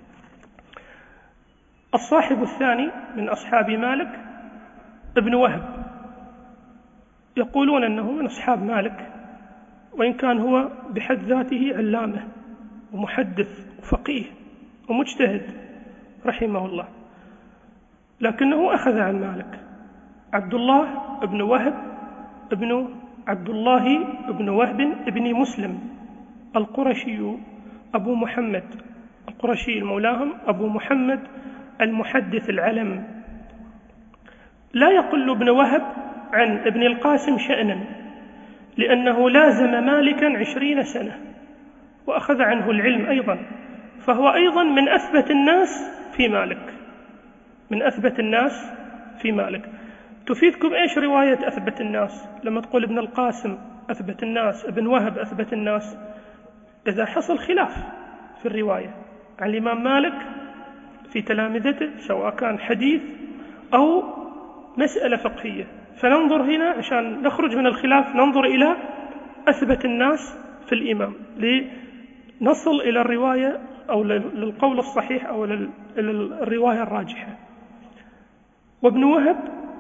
الصاحب الثاني من أصحاب مالك ابن وهب، يقولون أنه من أصحاب مالك، وإن كان هو بحد ذاته علامة ومحدث وفقيه ومجتهد رحمه الله، لكنه أخذ عن مالك. عبد الله بن وهب ابن عبد الله بن وهب ابن مسلم القرشي أبو محمد، القرشي المولاهم أبو محمد المحدث العلم. لا يقل ابن وهب عن ابن القاسم شأنا، لأنه لازم مالكا 20 سنة وأخذ عنه العلم أيضا، فهو أيضا من أثبت الناس في مالك، من أثبت الناس في مالك. تفيدكم إيش رواية أثبت الناس؟ لما تقول ابن القاسم أثبت الناس، ابن وهب أثبت الناس، إذا حصل خلاف في الرواية عن الإمام مالك في تلامذته، سواء كان حديث أو مسألة فقهية، فننظر هنا عشان نخرج من الخلاف، ننظر إلى أثبت الناس في الإمام لنصل إلى الرواية أو للقول الصحيح أو للرواية الراجحة. وابن وهب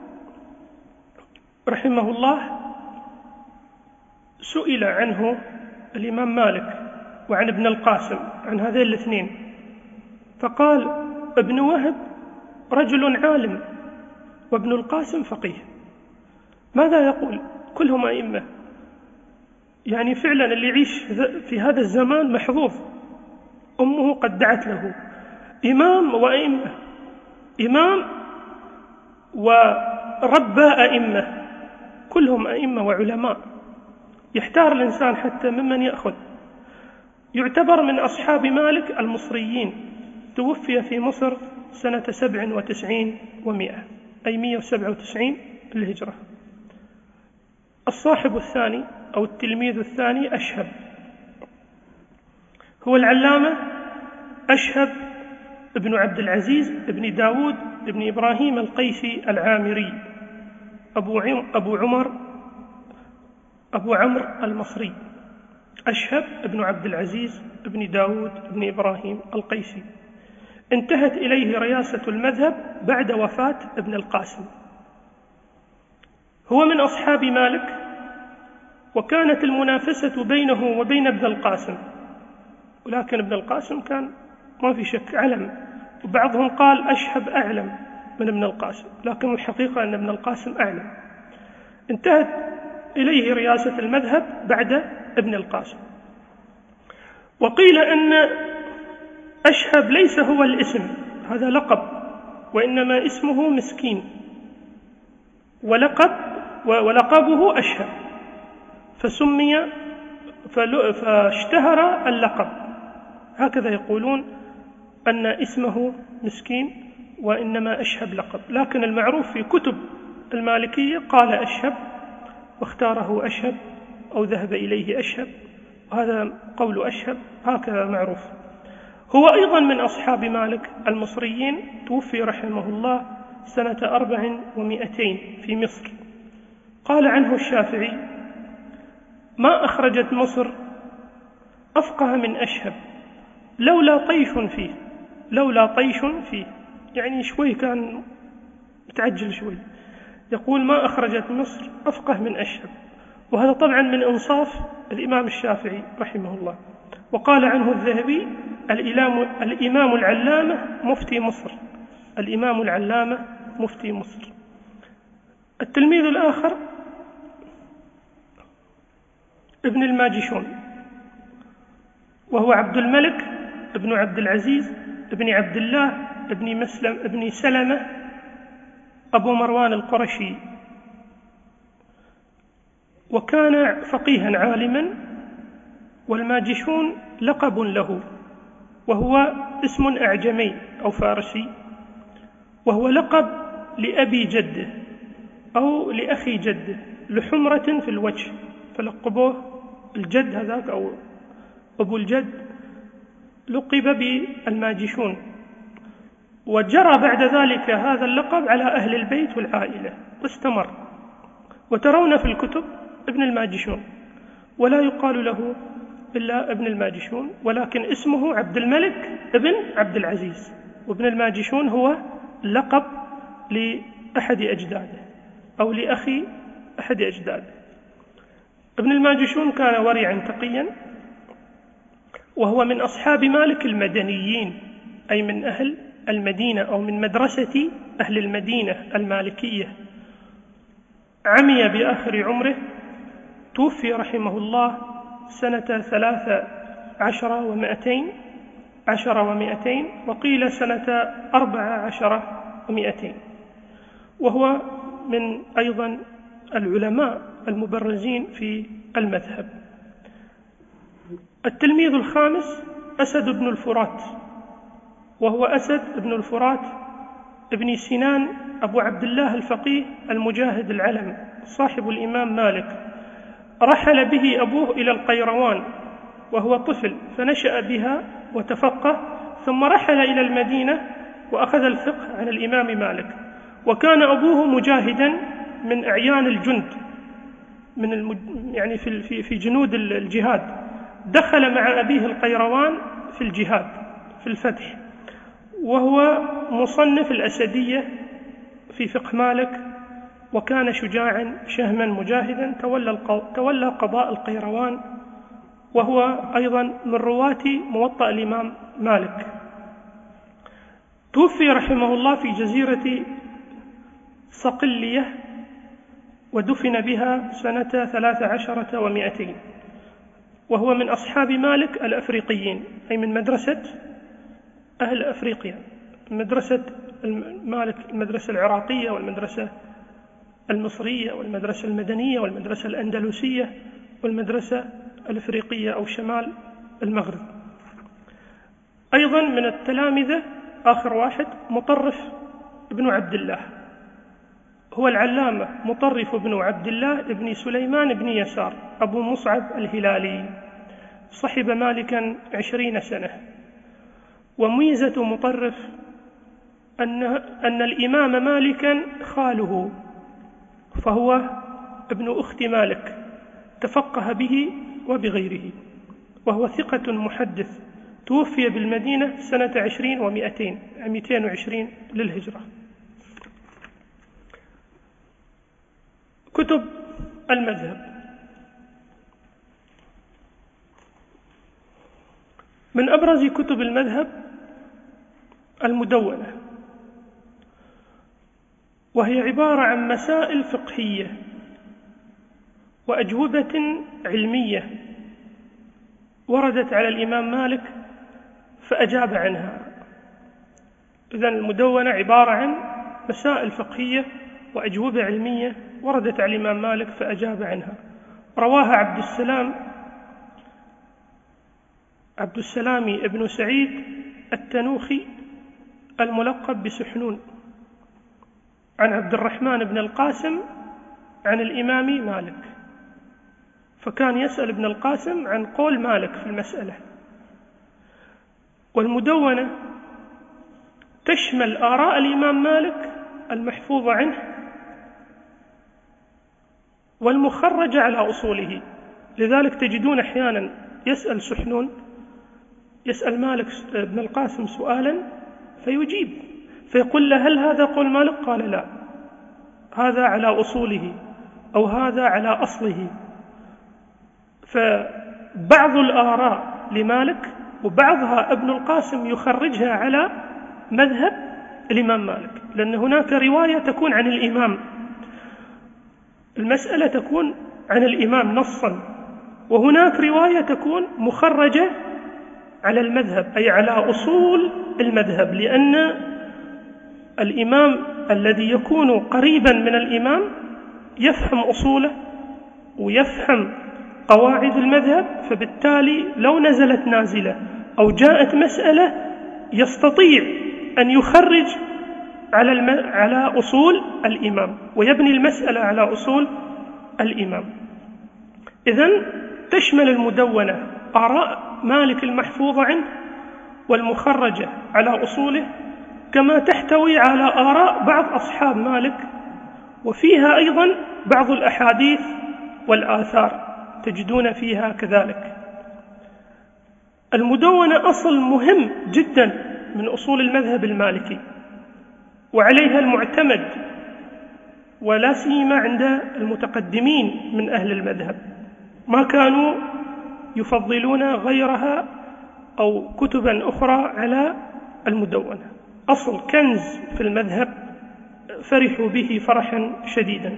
رحمه الله سئل عنه الإمام مالك وعن ابن القاسم، عن هذين الاثنين، فقال: ابن وهب رجل عالم وابن القاسم فقيه. ماذا يقول؟ كلهم أئمة، يعني فعلا اللي يعيش في هذا الزمان محظوظ، أمه قد دعت له، إمام وأئمة، إمام وربى أئمة، كلهم أئمة وعلماء، يحتار الإنسان حتى ممن يأخذ. يعتبر من أصحاب مالك المصريين، توفي في مصر سنة 97 و100، أي 197 للهجرة. الصاحب الثاني أو التلميذ الثاني أشهب، هو العلامة أشهب ابن عبد العزيز ابن داود ابن إبراهيم القيسي العامري، أبو عمرو المصري، أشهب ابن عبد العزيز ابن داود ابن إبراهيم القيسي. انتهت إليه رياسة المذهب بعد وفاة ابن القاسم. هو من أصحاب مالك، وكانت المنافسة بينه وبين ابن القاسم، ولكن ابن القاسم كان ما في شك علم، وبعضهم قال أشهب أعلم من ابن القاسم، لكن الحقيقة أن ابن القاسم أعلم. انتهت إليه رئاسة المذهب بعد ابن القاسم. وقيل أن أشهب ليس هو الاسم، هذا لقب، وإنما اسمه مسكين، ولقبه أشهب، فسمي فاشتهر اللقب. هكذا يقولون أن اسمه مسكين وإنما أشهب لقب، لكن المعروف في كتب المالكية قال أشهب واختاره أشهب أو ذهب إليه أشهب، وهذا قول أشهب هكذا معروف. هو أيضا من أصحاب مالك المصريين، توفي رحمه الله سنة 400 في مصر. قال عنه الشافعي: ما أخرجت مصر أفقه من أشهب لولا طيش فيه، يعني شوي كان متعجل شوي. يقول ما أخرجت مصر أفقه من أشهب، وهذا طبعا من إنصاف الإمام الشافعي رحمه الله. وقال عنه الذهبي: الإمام العلامة مفتي مصر، الإمام العلامة مفتي مصر. التلميذ الآخر ابن الماجشون، وهو عبد الملك ابن عبد العزيز ابن عبد الله ابن مسلم ابن سلمة أبو مروان القرشي، وكان فقيها عالما. والماجشون لقب له، وهو اسم أعجمي أو فارسي، وهو لقب لأبي جده أو لأخي جده لحمرة في الوجه، فلقبوه الجد هذاك أو أبو الجد، لقب بالماجشون. وجرى بعد ذلك هذا اللقب على أهل البيت والعائلة واستمر، وترون في الكتب ابن الماجشون، ولا يقال له إلا ابن الماجشون، ولكن اسمه عبد الملك ابن عبد العزيز، وابن الماجشون هو لقب لأحد أجداده أو لأخي أحد أجداده. ابن الماجشون كان ورعا تقيا، وهو من أصحاب مالك المدنيين، أي من أهل المدينة أو من مدرسة أهل المدينة المالكية. عمي بآخر عمره، توفي رحمه الله سنة 13 وقيل سنة 14 وهو من أيضا العلماء المبرزين في المذهب. التلميذ الخامس أسد بن الفرات، وهو أسد بن الفرات ابن سنان أبو عبد الله الفقيه المجاهد العلم صاحب الإمام مالك. رحل به أبوه إلى القيروان وهو طفل، فنشأ بها وتفقه، ثم رحل إلى المدينة وأخذ الفقه عن الإمام مالك. وكان أبوه مجاهدا من أعيان الجند، يعني في جنود الجهاد. دخل مع أبيه القيروان في الجهاد في الفتح، وهو مصنف الأسدية في فقه مالك، وكان شجاعا شهما مجاهدا. تولى قضاء القيروان، وهو أيضا من رواة موطأ الإمام مالك. توفي رحمه الله في جزيرة صقلية، ودفن بها سنة 13 وهو من أصحاب مالك الأفريقيين، أي من مدرسة أهل أفريقيا، مدرسة مالك، المدرسة العراقية والمدرسة المصرية والمدرسة المدنية والمدرسة الأندلسية والمدرسة الأفريقية أو شمال المغرب. أيضا من التلامذة آخر واحد مطرف بن عبد الله، هو العلامة مطرف بن عبد الله بن سليمان بن يسار أبو مصعب الهلالي، صحب مالكا 20 سنة. وميزة مطرف أن الإمام مالكا خاله، فهو ابن أخت مالك، تفقه به وبغيره، وهو ثقة محدث. توفي بالمدينة سنة 220 للهجرة. كتب المذهب. من أبرز كتب المذهب المدونة، وهي عبارة عن مسائل فقهية وأجوبة علمية وردت على الإمام مالك فأجاب عنها. إذن المدونة عبارة عن مسائل فقهية وأجوبة علمية وردت على الإمام مالك فأجاب عنها. رواها عبد السلام ابن سعيد التنوخي الملقب بسحنون عن عبد الرحمن بن القاسم عن الإمام مالك، فكان يسأل ابن القاسم عن قول مالك في المسألة. والمدونة تشمل آراء الإمام مالك المحفوظة عنه والمخرجة على أصوله. لذلك تجدون أحيانا يسأل سحنون، يسأل مالك ابن القاسم سؤالا فيجيب، فيقول له هل هذا قول مالك؟ قال لا، هذا على أصوله أو هذا على أصله. فبعض الآراء لمالك وبعضها ابن القاسم يخرجها على مذهب الإمام مالك، لأن هناك رواية تكون عن الإمام، المسألة تكون عن الإمام نصا، وهناك رواية تكون مخرجة على المذهب أي على أصول المذهب، لأن الإمام الذي يكون قريبا من الإمام يفهم أصوله ويفهم قواعد المذهب، فبالتالي لو نزلت نازلة أو جاءت مسألة يستطيع أن يخرج على أصول الإمام ويبني المسألة على أصول الإمام. إذن تشمل المدونة آراء مالك المحفوظة عنه والمخرجة على أصوله، كما تحتوي على آراء بعض أصحاب مالك، وفيها أيضا بعض الأحاديث والآثار تجدون فيها كذلك. المدونة أصل مهم جدا من أصول المذهب المالكي، وعليها المعتمد، ولا سيما عند المتقدمين من أهل المذهب، ما كانوا يفضلون غيرها أو كتبا أخرى على المدونة. أصل كنز في المذهب فرحوا به فرحا شديدا،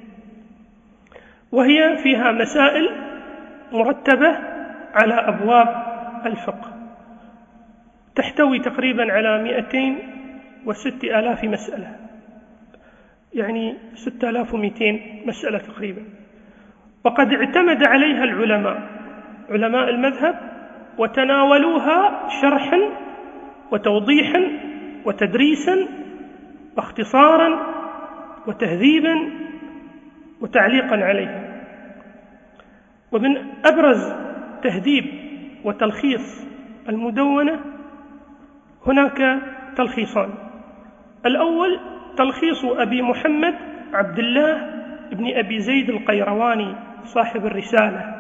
وهي فيها مسائل مرتبة على أبواب الفقه، تحتوي تقريبا على 206,000 مسألة، يعني 6200 مسألة تقريبا. وقد اعتمد عليها علماء المذهب وتناولوها شرحا وتوضيحا وتدريسا واختصارا وتهذيبا وتعليقا عليها. ومن أبرز تهذيب وتلخيص المدونة هناك تلخيصان. الأول تلخيص أبي محمد عبد الله بن أبي زيد القيرواني صاحب الرسالة،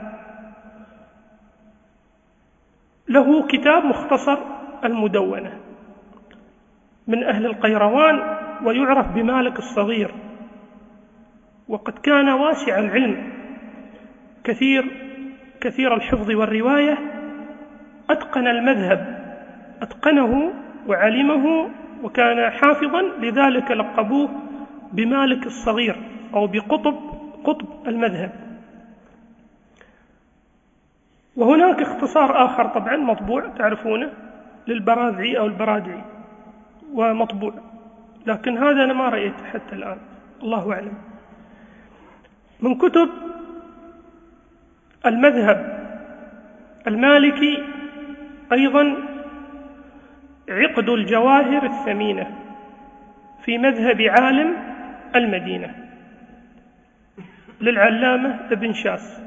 له كتاب مختصر المدونة، من أهل القيروان ويعرف بمالك الصغير، وقد كان واسع العلم كثير الحفظ والرواية، أتقن المذهب، أتقنه وعلمه وكان حافظا، لذلك لقبوه بمالك الصغير أو بقطب المذهب. وهناك اختصار آخر طبعا مطبوع تعرفونه للبراذعي أو البرادعي ومطبوع، لكن هذا أنا ما رأيته حتى الآن، الله أعلم. من كتب المذهب المالكي أيضا عقد الجواهر الثمينة في مذهب عالم المدينة للعلامة ابن شاس،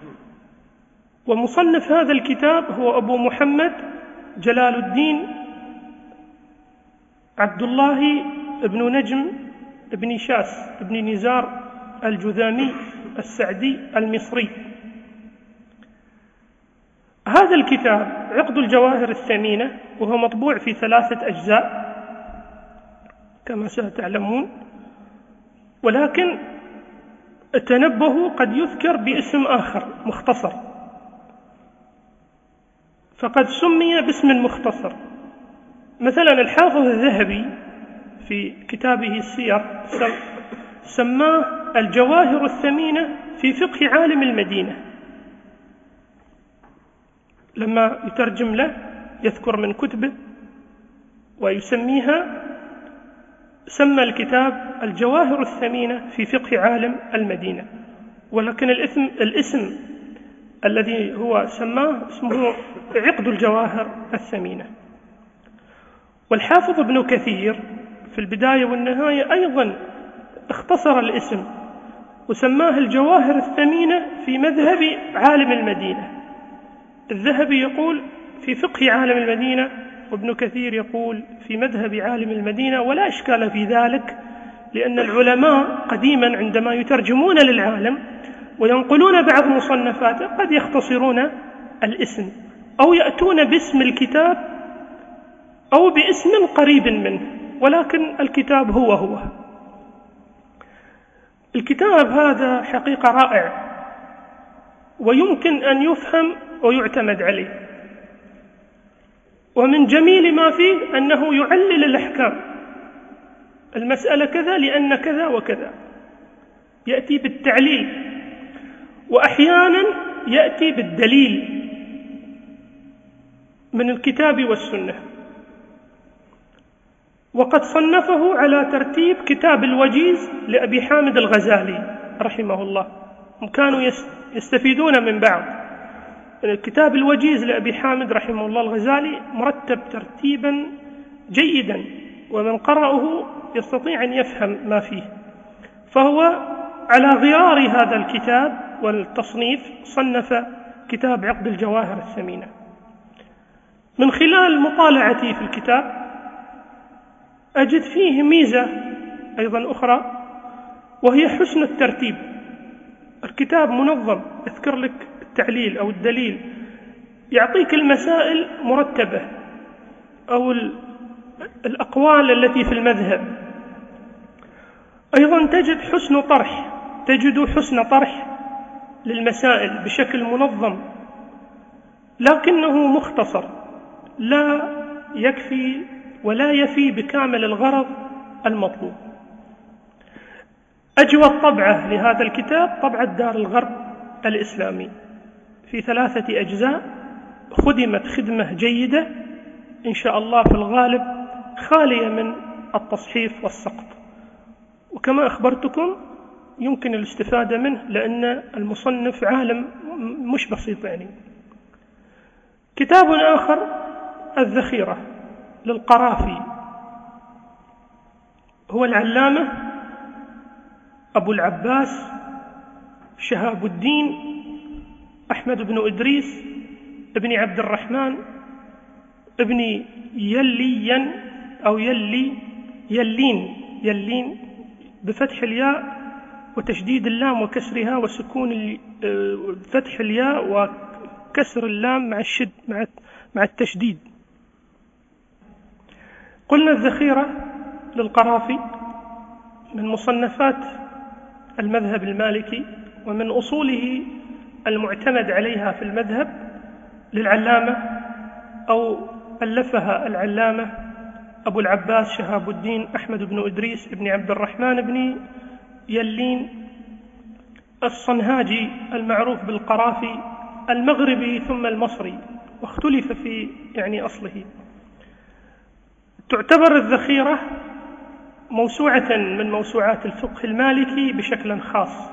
ومصنف هذا الكتاب هو أبو محمد جلال الدين عبد الله بن نجم بن شاس بن نزار الجذامي السعدي المصري. هذا الكتاب عقد الجواهر الثمينة وهو مطبوع في 3 أجزاء كما ستعلمون، ولكن التنبه قد يذكر باسم آخر مختصر، فقد سمي باسم مختصر. مثلا الحافظ الذهبي في كتابه السير سماه الجواهر الثمينة في فقه عالم المدينة، لما يترجم له يذكر من كتبه ويسميها، سمى الكتاب الجواهر الثمينة في فقه عالم المدينة، ولكن الاسم الذي هو سماه اسمه عقد الجواهر الثمينة. والحافظ ابن كثير في البداية والنهاية أيضا اختصر الاسم وسماه الجواهر الثمينة في مذهب عالم المدينة. الذهبي يقول في فقه عالم المدينة، وابن كثير يقول في مذهب عالم المدينة، ولا إشكال في ذلك، لأن العلماء قديما عندما يترجمون للعالم وينقلون بعض مصنفاته قد يختصرون الاسم أو يأتون باسم الكتاب أو باسم قريب منه، ولكن الكتاب هو. الكتاب هذا حقيقة رائع ويمكن أن يفهم ويعتمد عليه، ومن جميل ما فيه أنه يعلل الأحكام، المسألة كذا لأن كذا وكذا، يأتي بالتعليل، وأحيانا يأتي بالدليل من الكتاب والسنة. وقد صنفه على ترتيب كتاب الوجيز لأبي حامد الغزالي رحمه الله، كانوا يستفيدون من بعض. الكتاب الوجيز لأبي حامد رحمه الله الغزالي مرتب ترتيبا جيدا، ومن قرأه يستطيع أن يفهم ما فيه، فهو على غيار هذا الكتاب والتصنيف صنف كتاب عقد الجواهر الثمينة. من خلال مطالعتي في الكتاب أجد فيه ميزة أيضا أخرى، وهي حسن الترتيب. الكتاب منظم، يذكر لك التعليل أو الدليل، يعطيك المسائل مرتبة أو الأقوال التي في المذهب. أيضا تجد حسن طرح للمسائل بشكل منظم، لكنه مختصر، لا يكفي ولا يفي بكامل الغرض المطلوب. أجود طبعة لهذا الكتاب طبعة دار الغرب الإسلامي في 3 أجزاء، خدمت خدمة جيدة إن شاء الله، في الغالب خالية من التصحيف والسقط، وكما أخبرتكم يمكن الاستفادة منه لأن المصنف عالم مش بسيط يعني. كتاب آخر الذخيرة للقرافي، هو العلامة أبو العباس شهاب الدين أحمد بن إدريس ابن عبد الرحمن ابن يلين أو يلين بفتح الياء وتشديد اللام وكسرها وسكون فتح الياء وكسر اللام مع التشديد. قلنا الذخيرة للقرافي من مصنفات المذهب المالكي ومن أصوله المعتمد عليها في المذهب للعلامة أو ألفها العلامة أبو العباس شهاب الدين أحمد بن إدريس بن عبد الرحمن بن يلين الصنهاجي المعروف بالقرافي، المغربي ثم المصري، واختلف في أصله. تعتبر الذخيرة موسوعة من موسوعات الفقه المالكي بشكل خاص،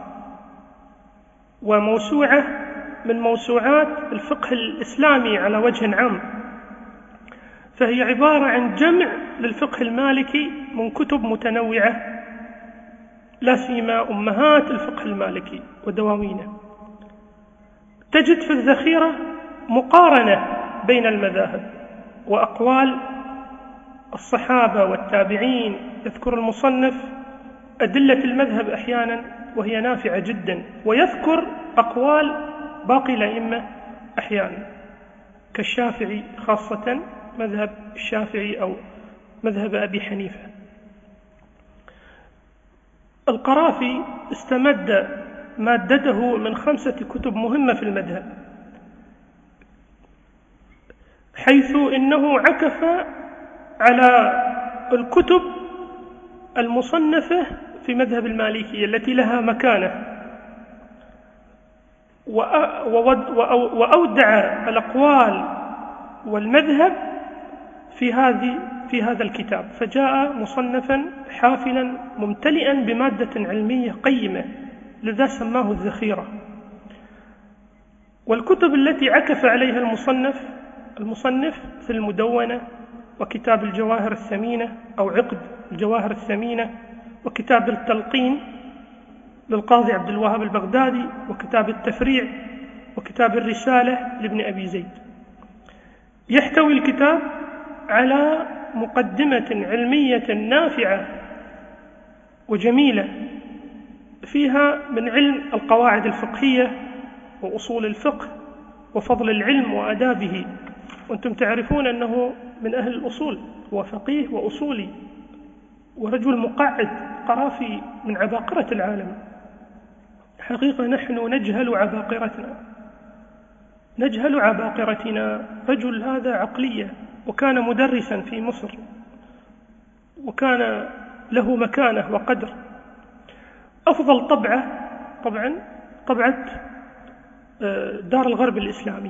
وموسوعة من موسوعات الفقه الإسلامي على وجه عام، فهي عبارة عن جمع للفقه المالكي من كتب متنوعة، لا سيما أمهات الفقه المالكي ودواوينه. تجد في الذخيرة مقارنة بين المذاهب وأقوال الصحابة والتابعين، يذكر المصنف أدلة المذهب أحيانا وهي نافعة جدا، ويذكر أقوال باقي الأئمة أحيانا كالشافعي، خاصة مذهب الشافعي أو مذهب أبي حنيفة. القرافي استمد مادته من 5 كتب مهمة في المذهب، حيث إنه عكف على الكتب المصنفة في مذهب المالكية التي لها مكانة، وأودع الأقوال والمذهب في هذا الكتاب، فجاء مصنفا حافلا ممتلئا بمادة علمية قيمة، لذا سماه الذخيرة. والكتب التي عكف عليها المصنف في المدونة، وكتاب الجواهر الثمينة أو عقد الجواهر الثمينة، وكتاب التلقين للقاضي عبد الوهاب البغدادي، وكتاب التفريع، وكتاب الرسالة لابن أبي زيد. يحتوي الكتاب على مقدمة علمية نافعة وجميلة فيها من علم القواعد الفقهية وأصول الفقه وفضل العلم وآدابه، وأنتم تعرفون أنه من أهل الأصول، هو فقيه وأصولي ورجل مقعد. قرافي من عباقرة العالم حقيقة، نحن نجهل عباقرتنا. رجل هذا عقلية، وكان مدرسا في مصر، وكان له مكانة وقدر. أفضل طبعة طبعا طبعة دار الغرب الإسلامي،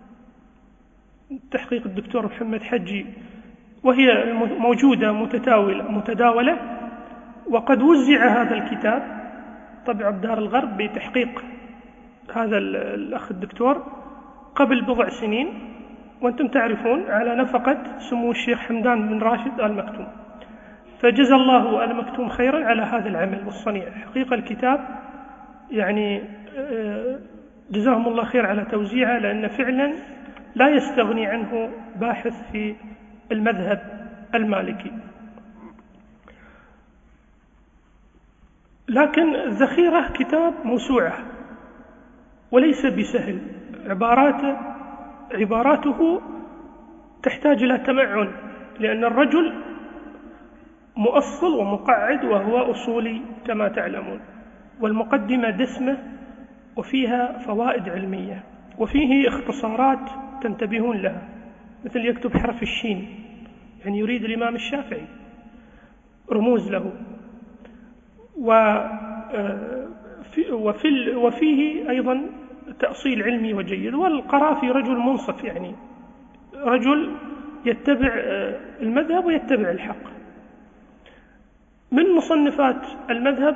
تحقيق الدكتور محمد حجي، وهي موجودة متداولة، وقد وزع هذا الكتاب طبع دار الغرب بتحقيق هذا الأخ الدكتور قبل بضع سنين، وأنتم تعرفون على نفقة سمو الشيخ حمدان بن راشد آل مكتوم، فجزا الله آل مكتوم خيرا على هذا العمل والصنيع. حقيقة الكتاب يعني جزاهم الله خير على توزيعه، لأن فعلا لا يستغني عنه باحث في المذهب المالكي. لكن الذخيرة كتاب موسوعة وليس بسهل، عباراته تحتاج إلى تمعن، لأن الرجل مؤصل ومقعد وهو أصولي كما تعلمون، والمقدمة دسمة وفيها فوائد علمية، وفيه اختصارات تنتبهون لها، مثل يكتب حرف الشين، يعني يريد الإمام الشافعي، رموز له. وفيه أيضا تأصيل علمي وجيد. والقرافي رجل منصف، يعني رجل يتبع المذهب ويتبع الحق. من مصنفات المذهب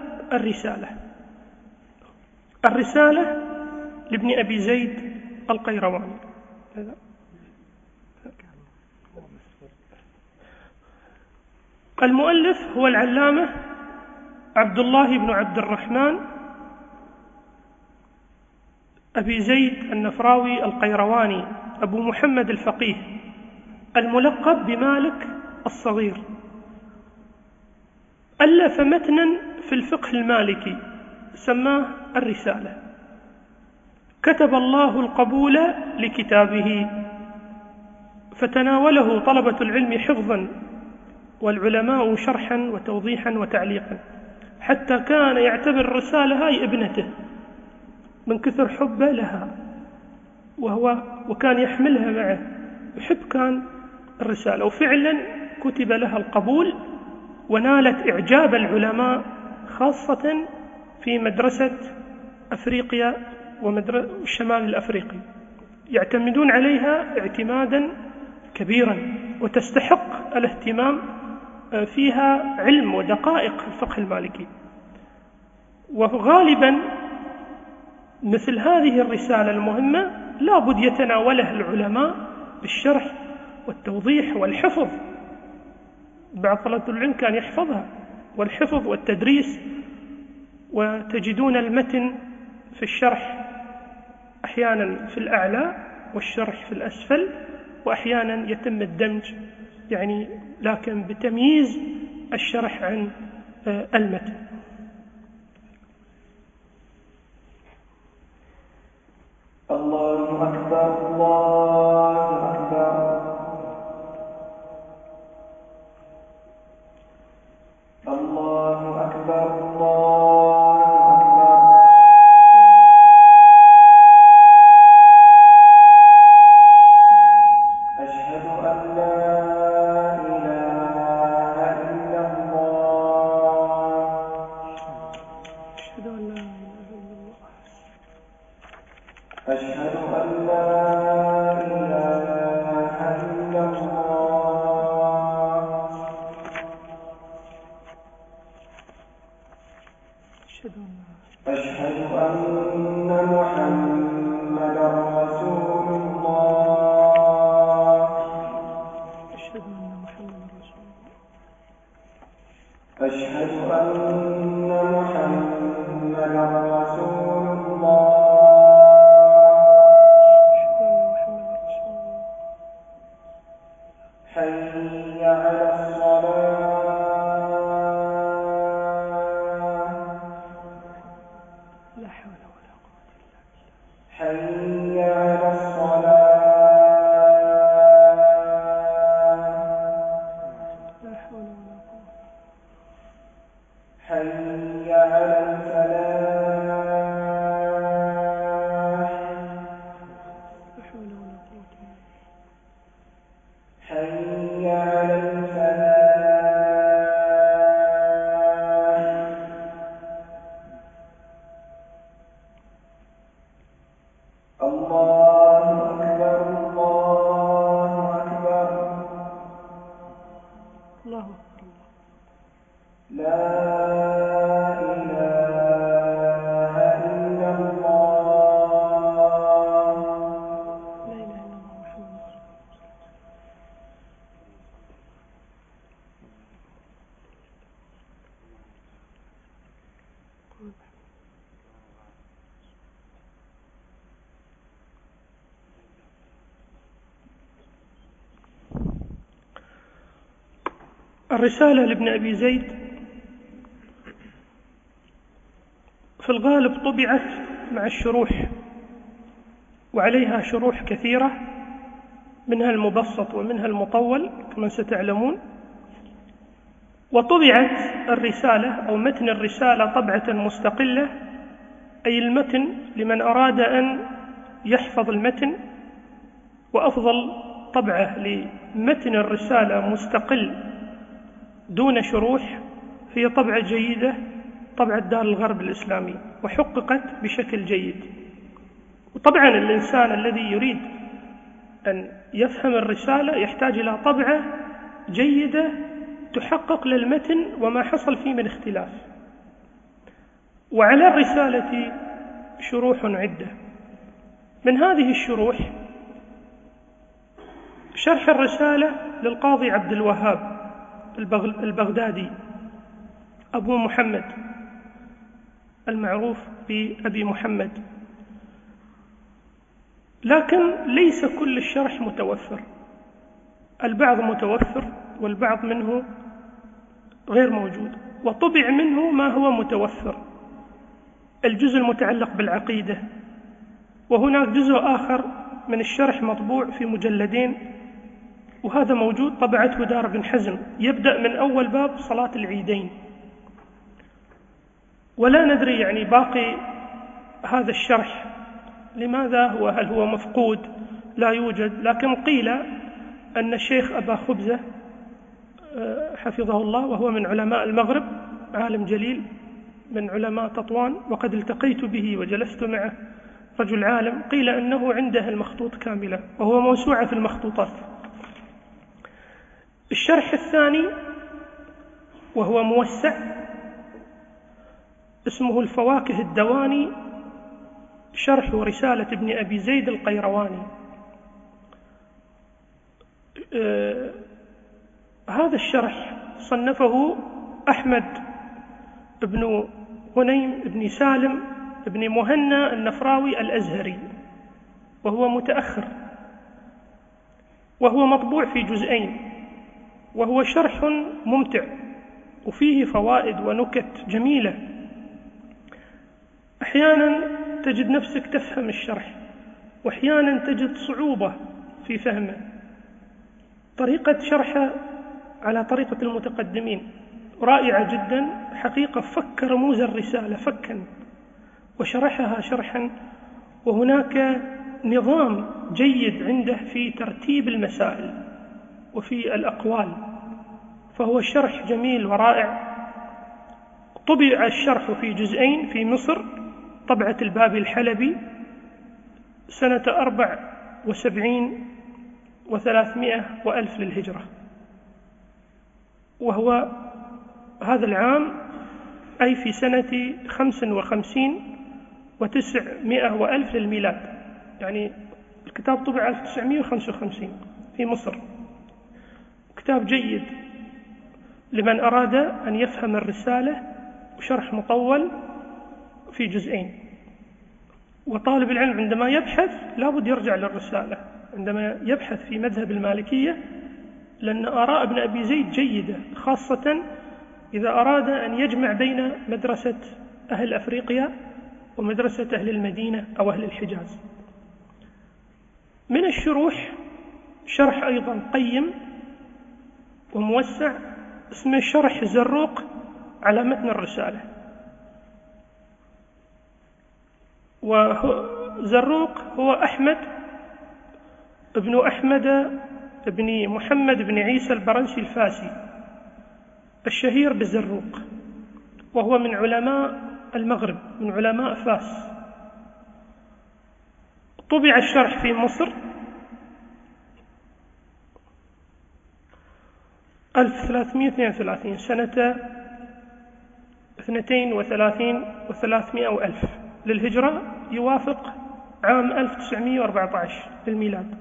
الرسالة لابن أبي زيد القيرواني. المؤلف هو العلامة عبد الله بن عبد الرحمن أبي زيد النفراوي القيرواني، أبو محمد الفقيه، الملقب بمالك الصغير. ألف متنا في الفقه المالكي سماه الرسالة. كتب الله القبول لكتابه، فتناوله طلبة العلم حفظا، والعلماء شرحا وتوضيحا وتعليقا، حتى كان يعتبر الرسالة هاي ابنته من كثر حبه لها، وكان يحملها معه، يحب كان الرسالة. وفعلا كتب لها القبول، ونالت إعجاب العلماء، خاصة في مدرسة أفريقيا والشمال الأفريقي، يعتمدون عليها اعتمادا كبيرا، وتستحق الاهتمام، فيها علم ودقائق الفقه المالكي. وغالبا مثل هذه الرسالة المهمة لابد يتناولها العلماء بالشرح والتوضيح والحفظ. بعض طلبة العلم كان يحفظها، والحفظ والتدريس. وتجدون المتن في الشرح أحيانا في الأعلى والشرح في الأسفل، وأحيانا يتم الدمج، يعني لكن بتمييز الشرح عن المتن. الله أكبر، الله أكبر، الله أكبر، الله أشهد أن لا إله إلا الله. أشهد أن محمدا رسول الله. أشهد أن محمدا رسول الله. أشهد أن محمدا رسول الله. حي على الصلاة. لا حول ولا قوة إلا بالله. حي على الصلاة. لا حول ولا قوة. حي على الفلاح. لا حول ولا قوة إلا بالله. حي على الفلاح. الله أكبر الله أكبر. الله أكبر. لا إله إلا الله. لا إله إلا الله محمد رسول الله. الرسالة لابن أبي زيد في الغالب طبعت مع الشروح، وعليها شروح كثيرة، منها المبسط ومنها المطول كما ستعلمون. وطبعت الرسالة أو متن الرسالة طبعة مستقلة، أي المتن لمن أراد أن يحفظ المتن. وأفضل طبعة لمتن الرسالة مستقل دون شروح هي طبعة جيدة، طبعة دار الغرب الإسلامي، وحققت بشكل جيد. وطبعا الإنسان الذي يريد أن يفهم الرسالة يحتاج إلى طبعة جيدة تحقق للمتن وما حصل فيه من اختلاف. وعلى الرسالة شروح عدة. من هذه الشروح شرح الرسالة للقاضي عبد الوهاب البغدادي أبو محمد المعروف بأبي محمد، لكن ليس كل الشرح متوفر، البعض متوفر والبعض منه غير موجود. وطبع منه ما هو متوفر، الجزء المتعلق بالعقيدة، وهناك جزء آخر من الشرح مطبوع في مجلدين، وهذا موجود طبعته دار بن حزم، يبدأ من أول باب صلاة العيدين. ولا ندري يعني باقي هذا الشرح لماذا هل هو مفقود لا يوجد، لكن قيل أن الشيخ أبا خبزة حفظه الله، وهو من علماء المغرب، عالم جليل من علماء تطوان، وقد التقيت به وجلست معه، رجل عالم، قيل أنه عنده المخطوط كاملة، وهو موسوعة في المخطوطات. الشرح الثاني وهو موسع اسمه الفواكه الدواني، شرح ورسالة ابن أبي زيد القيرواني. هذا الشرح صنفه أحمد بن غنيم بن سالم بن مهنا النفراوي الأزهري، وهو متأخر، وهو مطبوع في جزئين، وهو شرح ممتع وفيه فوائد ونكت جميلة. أحيانا تجد نفسك تفهم الشرح، وأحيانا تجد صعوبة في فهمه. طريقة شرحه على طريقة المتقدمين رائعة جدا حقيقة، فك رموز الرسالة فكا وشرحها شرحا، وهناك نظام جيد عنده في ترتيب المسائل وفي الأقوال، فهو شرح جميل ورائع. طبع الشرح في جزئين في مصر، طبعة البابي الحلبي، سنة 74 و300 وألف للهجرة، وهو هذا العام أي في سنة 55 و900 وألف للميلاد، يعني الكتاب طبع 1955 في مصر. كتاب جيد لمن أراد أن يفهم الرسالة، وشرح مطول في جزئين. وطالب العلم عندما يبحث لابد يرجع للرسالة عندما يبحث في مذهب المالكية، لأن آراء ابن أبي زيد جيدة، خاصة إذا أراد أن يجمع بين مدرسة أهل أفريقيا ومدرسة أهل المدينة أو أهل الحجاز. من الشروح شرح أيضا قيم وموسع اسمه شرح زروق على متن الرسالة. وزروق هو أحمد بن محمد بن عيسى البرنسي الفاسي الشهير بالزروق، وهو من علماء المغرب، من علماء فاس. طبع الشرح في مصر 1332 سنة 32 و300 وألف للهجرة، يوافق عام 1914 للميلاد.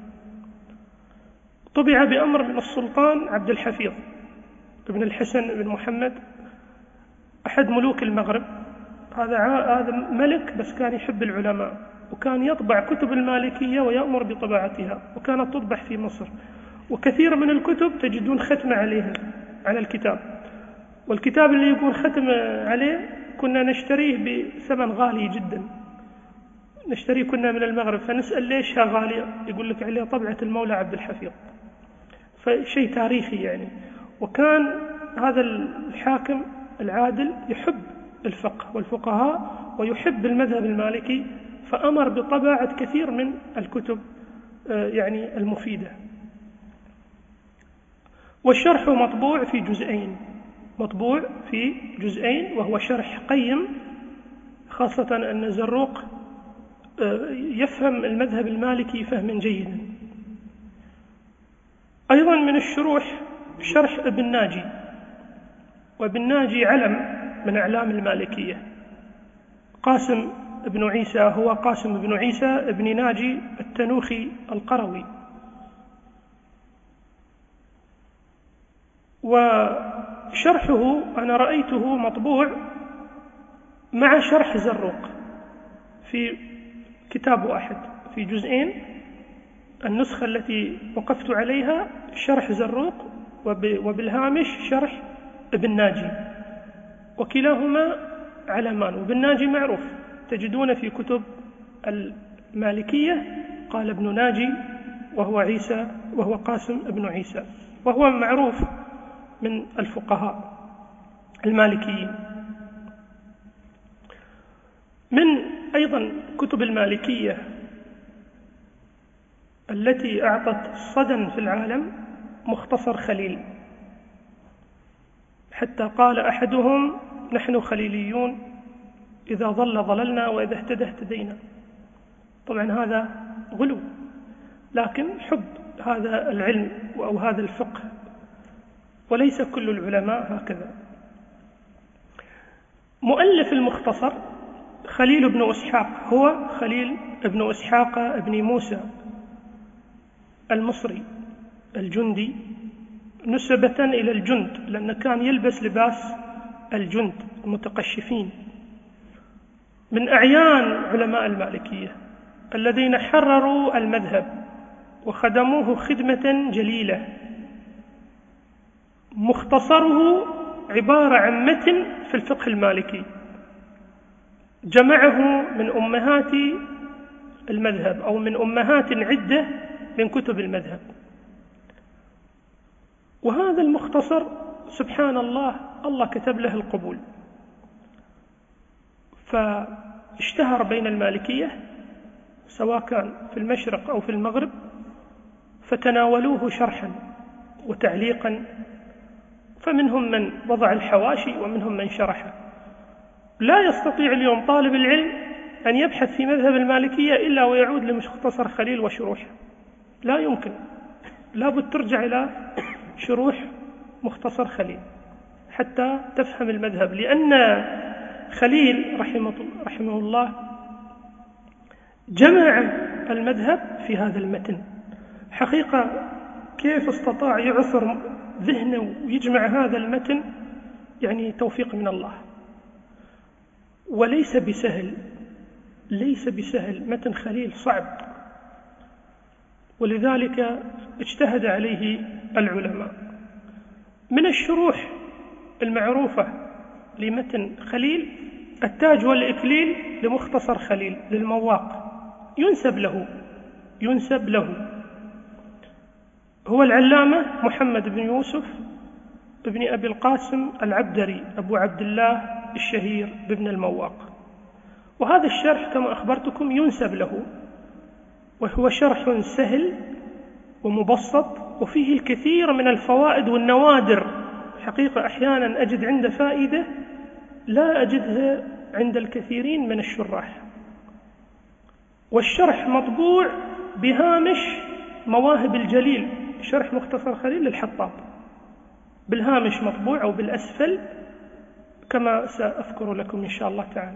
طبع بأمر من السلطان عبد الحفيظ ابن الحسن بن محمد، أحد ملوك المغرب. هذا ملك بس كان يحب العلماء، وكان يطبع كتب المالكية ويأمر بطباعتها، وكانت تطبع في مصر. وكثير من الكتب تجدون ختم عليها على الكتاب، والكتاب اللي يكون ختم عليه كنا نشتريه بثمن غالي جدا، نشتريه كنا من المغرب، فنسأل ليش غالية، يقول لك عليه طبعة المولى عبد الحفيظ، فشيء تاريخي يعني. وكان هذا الحاكم العادل يحب الفقه والفقهاء ويحب المذهب المالكي، فأمر بطباعة كثير من الكتب يعني المفيدة. والشرح مطبوع في جزئين، وهو شرح قيم، خاصة أن زروق يفهم المذهب المالكي فهما جيدا. أيضا من الشروح شرح ابن ناجي، وابن ناجي علم من أعلام المالكية. قاسم ابن عيسى هو قاسم ابن عيسى ابن ناجي التنوخي القروي. وشرحه أنا رأيته مطبوع مع شرح زروق في كتاب واحد في جزئين. النسخة التي وقفت عليها شرح زروق، وبالهامش شرح ابن ناجي، وكلاهما علمان. وابن ناجي معروف، تجدون في كتب المالكية قال ابن ناجي، وهو قاسم ابن عيسى، وهو معروف من الفقهاء المالكيين. من أيضا كتب المالكية التي أعطت صدى في العالم مختصر خليل، حتى قال أحدهم: نحن خليليون، إذا ضل ضللنا وإذا اهتدى اهتدينا. طبعا هذا غلو، لكن حب هذا العلم أو هذا الفقه، وليس كل العلماء هكذا. مؤلف المختصر خليل بن إسحاق، هو خليل بن إسحاق ابن موسى المصري الجندي، نسبة إلى الجند، لأنه كان يلبس لباس الجند المتقشفين، من أعيان علماء المالكية الذين حرروا المذهب وخدموه خدمة جليلة. مختصره عبارة عن متن في الفقه المالكي، جمعه من أمهات المذهب أو من أمهات عدة من كتب المذهب. وهذا المختصر سبحان الله، الله كتب له القبول، فاشتهر بين المالكية سواء كان في المشرق أو في المغرب، فتناولوه شرحا وتعليقا، فمنهم من وضع الحواشي ومنهم من شرحه. لا يستطيع اليوم طالب العلم أن يبحث في مذهب المالكية إلا ويعود لمختصر خليل وشروحه، لا يمكن، لابد ترجع إلى شروح مختصر خليل حتى تفهم المذهب، لأن خليل رحمه الله جمع المذهب في هذا المتن. حقيقة كيف استطاع يعثر ذهنه ويجمع هذا المتن؟ يعني توفيق من الله، وليس بسهل، ليس بسهل، متن خليل صعب، ولذلك اجتهد عليه العلماء. من الشروح المعروفة لمتن خليل التاج والإكليل لمختصر خليل للمواق، ينسب له هو العلامة محمد بن يوسف ابن أبي القاسم العبدري أبو عبد الله الشهير بابن المواق. وهذا الشرح كما أخبرتكم ينسب له، وهو شرح سهل ومبسط وفيه الكثير من الفوائد والنوادر. حقيقة أحيانا أجد عنده فائدة لا أجدها عند الكثيرين من الشراح. والشرح مطبوع بهامش مواهب الجليل، شرح مختصر خليل للحطاب، بالهامش مطبوع أو بالأسفل كما سأذكر لكم إن شاء الله تعالى.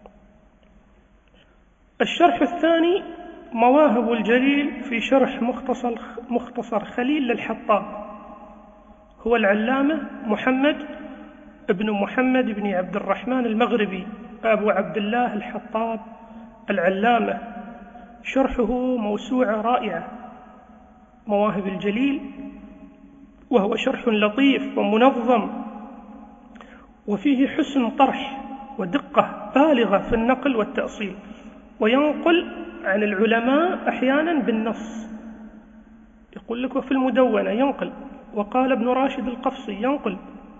الشرح الثاني مواهب الجليل في شرح مختصر خليل للحطاب، هو العلامة محمد بن عبد الرحمن المغربي أبو عبد الله الحطاب العلامة. شرحه موسوعة رائعة مواهب الجليل، وهو شرح لطيف ومنظم وفيه حسن طرح ودقة بالغة في النقل والتأصيل، وينقل عن العلماء أحيانا بالنص، يقول لك وفي المدونة ينقل، وقال ابن راشد القفصي ينقل،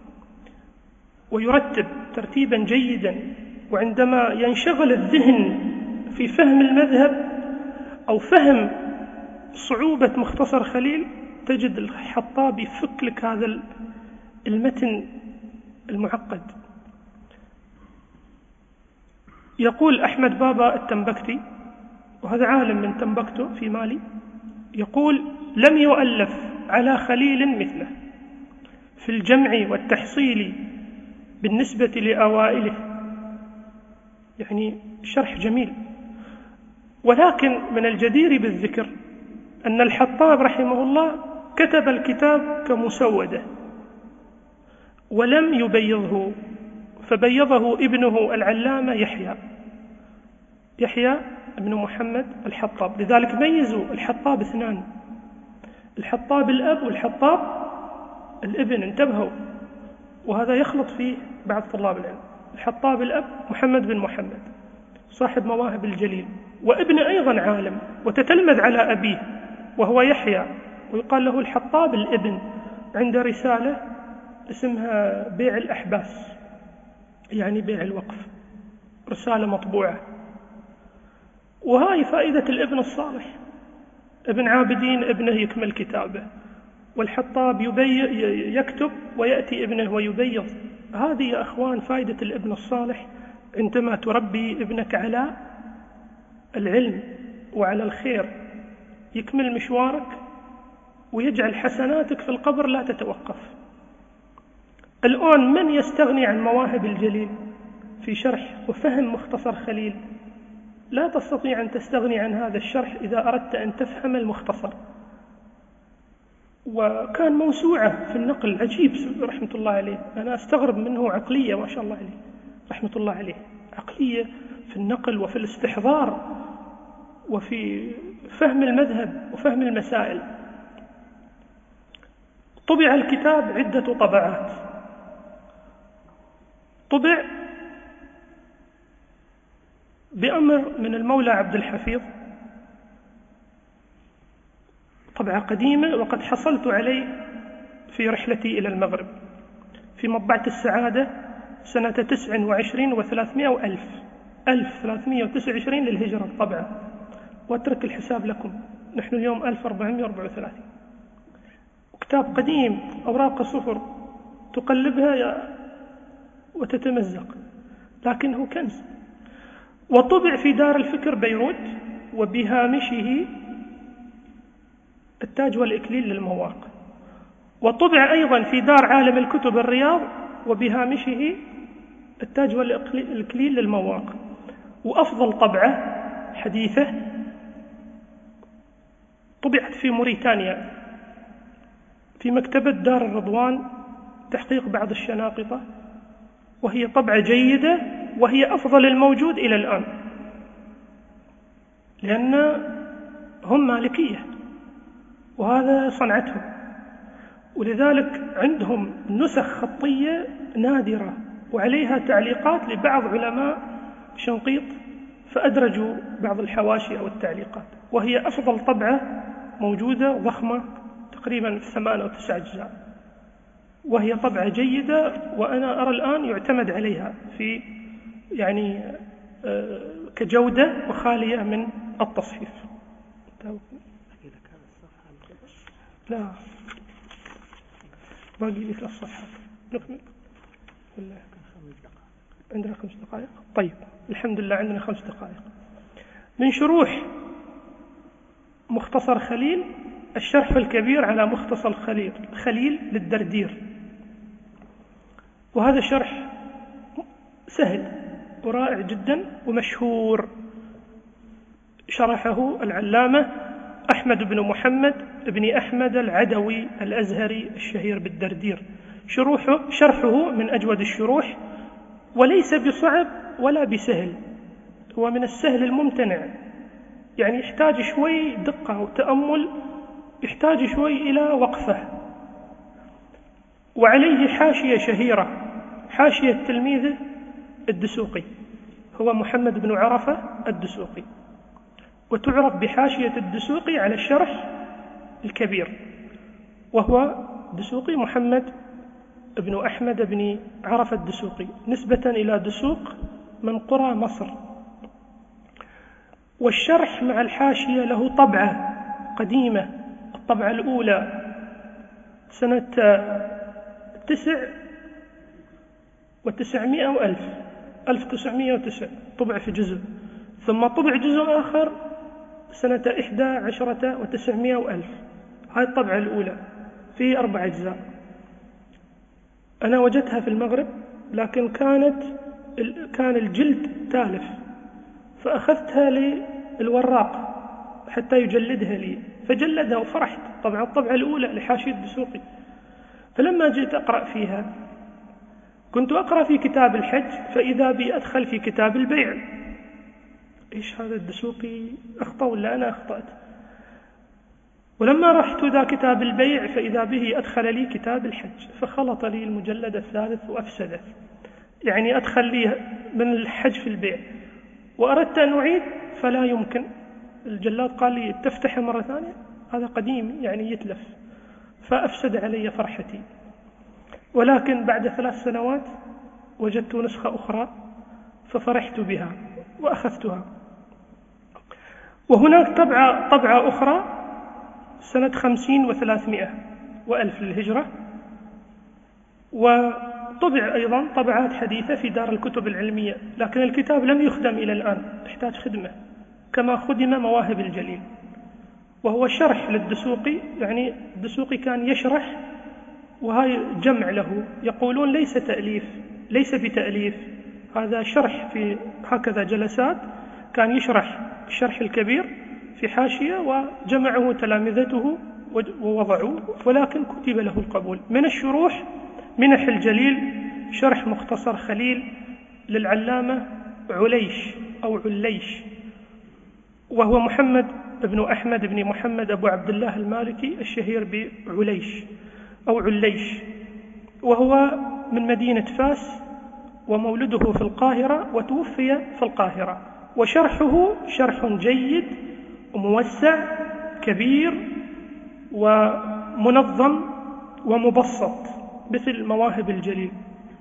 ويرتب ترتيبا جيدا. وعندما ينشغل الذهن في فهم المذهب أو فهم صعوبة مختصر خليل تجد الحطاب يفك لك هذا المتن المعقد. يقول أحمد بابا التنبكتي، وهذا عالم من تنبكتو في مالي، يقول لم يؤلف على خليل مثله في الجمع والتحصيل بالنسبة لأوائله، يعني شرح جميل. ولكن من الجدير بالذكر أن الحطاب رحمه الله كتب الكتاب كمسودة ولم يبيضه، فبيضه ابنه العلامة يحيى ابن محمد الحطاب. لذلك ميزوا الحطاب اثنان، الحطاب الأب والحطاب الابن، انتبهوا، وهذا يخلط فيه بعض طلاب العلم. الحطاب الأب محمد بن محمد صاحب مواهب الجليل، وابن أيضا عالم وتتلمذ على أبيه وهو يحيى، ويقال له الحطاب الابن. عند رسالة اسمها بيع الأحباس، يعني بيع الوقف، رسالة مطبوعة. وهاي فائدة الابن الصالح، ابن عابدين ابنه يكمل كتابه، والحطاب يكتب ويأتي ابنه ويبيض. هذه يا أخوان فائدة الابن الصالح عندما تربي ابنك على العلم وعلى الخير، يكمل مشوارك ويجعل حسناتك في القبر لا تتوقف. الآن من يستغني عن مواهب الجليل في شرح وفهم مختصر خليل؟ لا تستطيع أن تستغني عن هذا الشرح إذا أردت أن تفهم المختصر. وكان موسوعة في النقل عجيب رحمة الله عليه، أنا أستغرب منه عقلية ما شاء الله عليه رحمة الله عليه، عقلية في النقل وفي الاستحضار وفي فهم المذهب وفهم المسائل. طبع الكتاب عدة طبعات، طبع بأمر من المولى عبد الحفيظ، طبعة قديمة، وقد حصلت عليه في رحلتي إلى المغرب في مطبعة السعادة سنة 29 و300 وألف 1329 للهجرة الطبعة، واترك الحساب لكم، نحن اليوم 1434. كتاب قديم، أوراق صفر تقلبها وتتمزق، لكنه كنز. وطبع في دار الفكر بيروت، وبهامشه التاج والإكليل للمواقع. وطبع أيضا في دار عالم الكتب الرياض، وبهامشه التاج والإكليل للمواقع. وأفضل طبعة حديثة طبعت في موريتانيا في مكتبة دار الرضوان تحقيق بعض الشناقطة، وهي طبعة جيدة، وهي أفضل الموجود إلى الآن، لأن هم مالكية وهذا صنعتهم، ولذلك عندهم نسخ خطية نادرة وعليها تعليقات لبعض علماء شنقيط، فأدرجوا بعض الحواشي أو التعليقات، وهي أفضل طبعة موجودة ضخمة تقريبا 8 أو 9 أجزاء، وهي طبعة جيدة، وأنا أرى الآن يعتمد عليها في يعني كجودة وخالية من التصحيف. لا باقي لك الصفحات. نكمل ولا عندنا 5 دقائق؟ طيب الحمد لله عندنا 5 دقائق. من شروح مختصر خليل الشرح الكبير على مختصر خليل للدردير، وهذا شرح سهل ورائع جدا ومشهور، شرحه العلامة أحمد بن محمد بن أحمد العدوي الأزهري الشهير بالدردير. شرحه من أجود الشروح، وليس بصعب ولا بسهل، هو من السهل الممتنع، يعني يحتاج شوي دقة وتأمل، يحتاج شوي إلى وقفة. وعليه حاشية شهيرة، حاشية تلميذه الدسوقي، هو محمد بن عرفة الدسوقي، وتعرف بحاشية الدسوقي على الشرح الكبير، وهو دسوقي محمد بن أحمد بن عرفة الدسوقي، نسبة إلى دسوق من قرى مصر. والشرح مع الحاشية له طبعة قديمة، الطبعة الأولى سنة 1909 طبع في جزء، ثم طبع جزء آخر سنة 11 و900 وألف. هاي الطبعة الأولى في 4 أجزاء، أنا وجدتها في المغرب، لكن كان الجلد تالف، فأخذتها للوراق حتى يجلدها لي، فجلدها وفرحت. طبعا الطبعة الأولى لحاشية الدسوقي، فلما جئت أقرأ فيها كنت أقرأ في كتاب الحج، فإذا بي أدخل في كتاب البيع، إيش هذا الدسوقي أخطأ ولا أنا أخطأت؟ ولما رحت ذا كتاب البيع فإذا به أدخل لي كتاب الحج، فخلط لي المجلد الثالث وأفسده، يعني أدخل لي من الحج في البيع، وأردت أن أعيد فلا يمكن، الجلاد قال لي تفتح مرة ثانية، هذا قديم يعني يتلف، فأفسد علي فرحتي. ولكن بعد 3 سنوات وجدت نسخة أخرى ففرحت بها وأخذتها. وهناك طبعة أخرى سنة 50 و300 وألف للهجرة، وطبع أيضا طبعات حديثة في دار الكتب العلمية، لكن الكتاب لم يخدم إلى الآن، يحتاج خدمة كما خدم مواهب الجليل، وهو شرح للدسوقي، يعني الدسوقي كان يشرح، وهاي جمع له، يقولون ليس بتأليف، هذا شرح في هكذا جلسات، كان يشرح الشرح الكبير في حاشية وجمعه تلامذته ووضعوه، ولكن كتب له القبول. من الشروح منح الجليل شرح مختصر خليل للعلامة عليش أو عليش، وهو محمد بن أحمد بن محمد أبو عبد الله المالكي الشهير بعليش أو عليش، وهو من مدينة فاس، ومولده في القاهرة، وتوفي في القاهرة. وشرحه شرح جيد وموسع كبير ومنظم ومبسط مثل مواهب الجليل.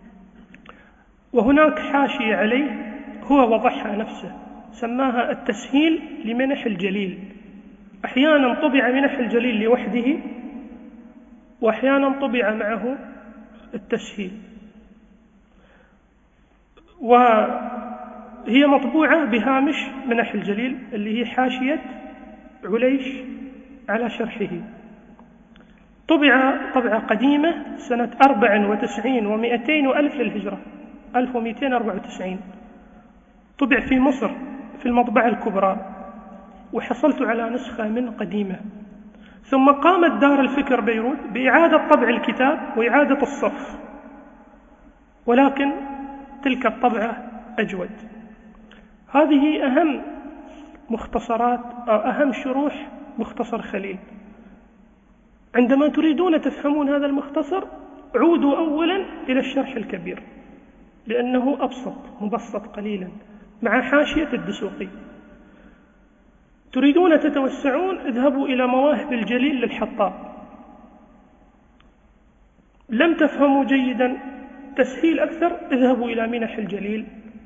وهناك حاشية عليه هو وضعها نفسه، سماها التسهيل لمنح الجليل، أحيانا طبع منح الجليل لوحده، وأحيانا طبع معه التسهيل. هي مطبوعة بهامش منح الجليل اللي هي حاشية عليش على شرحه. طبع طبعة قديمة سنة 94 و200 وألف للهجرة، 1294. طبع في مصر في المطبعة الكبرى، وحصلت على نسخة من قديمة. ثم قامت دار الفكر بيروت بإعادة طبع الكتاب وإعادة الصف، ولكن تلك الطبعة أجود. هذه أهم مختصرات أو أهم شروح مختصر خليل. عندما تريدون تفهمون هذا المختصر عودوا أولا إلى الشرح الكبير، لأنه أبسط مبسط قليلا مع حاشية الدسوقي. تريدون تتوسعون اذهبوا إلى مواهب الجليل للحطاب. لم تفهموا جيدا تسهيل أكثر اذهبوا إلى منح الجليل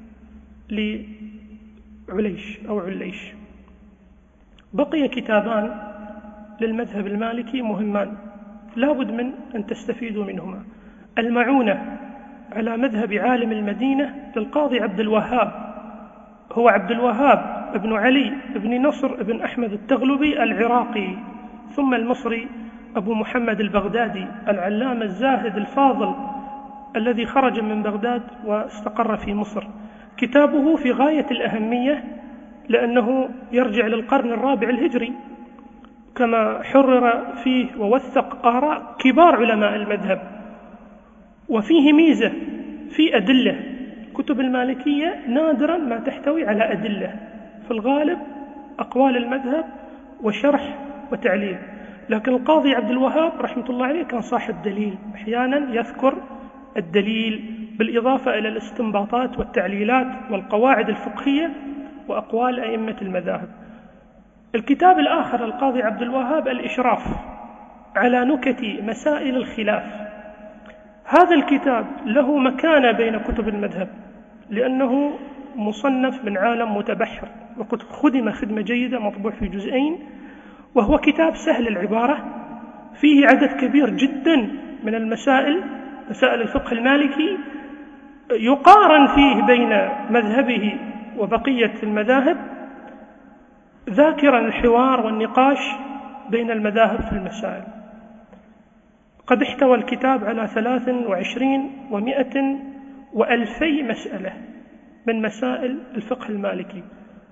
لعليش أو عليش. بقي كتابان للمذهب المالكي مهمان لا بد من أن تستفيدوا منهما: المعونة على مذهب عالم المدينة للقاضي عبد الوهاب، هو عبد الوهاب ابن علي ابن نصر ابن أحمد التغلبي العراقي، ثم المصري أبو محمد البغدادي العلامة الزاهد الفاضل الذي خرج من بغداد واستقر في مصر. كتابه في غاية الأهمية لأنه يرجع للقرن الرابع الهجري، كما حرر فيه ووثق آراء كبار علماء المذهب. وفيه ميزة في أدلة. كتب المالكية نادرا ما تحتوي على أدلة، في الغالب أقوال المذهب وشرح وتعليل. لكن القاضي عبد الوهاب رحمة الله عليه كان صاحب دليل، أحيانا يذكر الدليل بالإضافة إلى الاستنباطات والتعليلات والقواعد الفقهية وأقوال أئمة المذاهب. الكتاب الآخر القاضي عبد الوهاب الإشراف على نكت مسائل الخلاف. هذا الكتاب له مكانة بين كتب المذهب لأنه مصنف من عالم متبحر، وقد خدم خدمة جيدة، مطبوع في جزئين، وهو كتاب سهل العبارة، فيه عدد كبير جدا من المسائل، مسائل الفقه المالكي، يقارن فيه بين مذهبه وبقية المذاهب، ذاكرا الحوار والنقاش بين المذاهب في المسائل. قد احتوى الكتاب على 23 و100 و2000 مسألة من مسائل الفقه المالكي،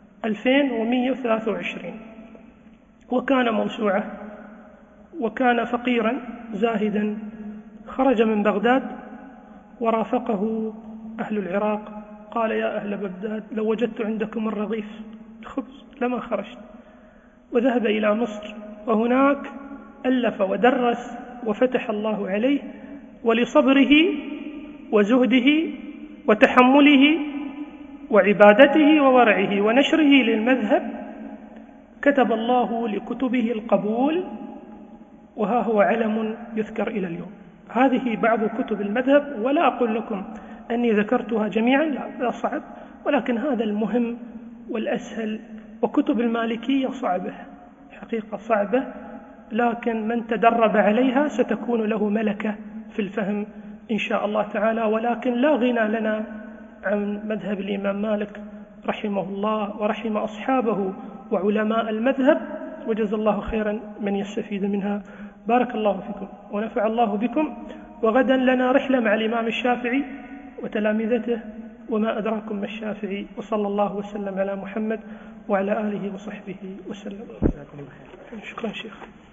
2123. وكان موسوعة، وكان فقيرا زاهدا، خرج من بغداد ورافقه أهل العراق. قال: يا أهل بغداد لو وجدت عندكم الرغيف الخبز لما خرجت. وذهب إلى مصر، وهناك ألف ودرس وفتح الله عليه، ولصبره وزهده وتحمله وعبادته وورعه ونشره للمذهب كتب الله لكتبه القبول، وها هو علم يذكر إلى اليوم. هذه بعض كتب المذهب، ولا أقول لكم أني ذكرتها جميعا، لا صعب، ولكن هذا المهم والأسهل. وكتب المالكية صعبة، حقيقة صعبة، لكن من تدرب عليها ستكون له ملكة في الفهم إن شاء الله تعالى. ولكن لا غنى لنا عن مذهب الإمام مالك رحمه الله ورحم أصحابه وعلماء المذهب، وجزا الله خيرا من يستفيد منها. بارك الله فيكم ونفع الله بكم. وغدا لنا رحلة مع الإمام الشافعي وتلامذته، وما أدراكم ما الشافعي. وصلى الله وسلم على محمد وعلى آله وصحبه وسلم. شكرا شيخ.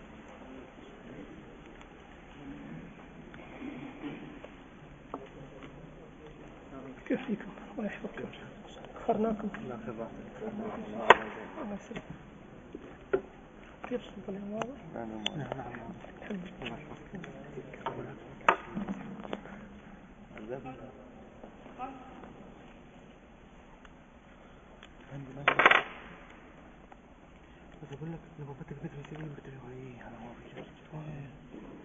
كيف فيكم؟ الله يحفظكم. أخرناكم. كيف صوت اليوم واضح؟ نعم. بس أقول لك لو بدك تدرس على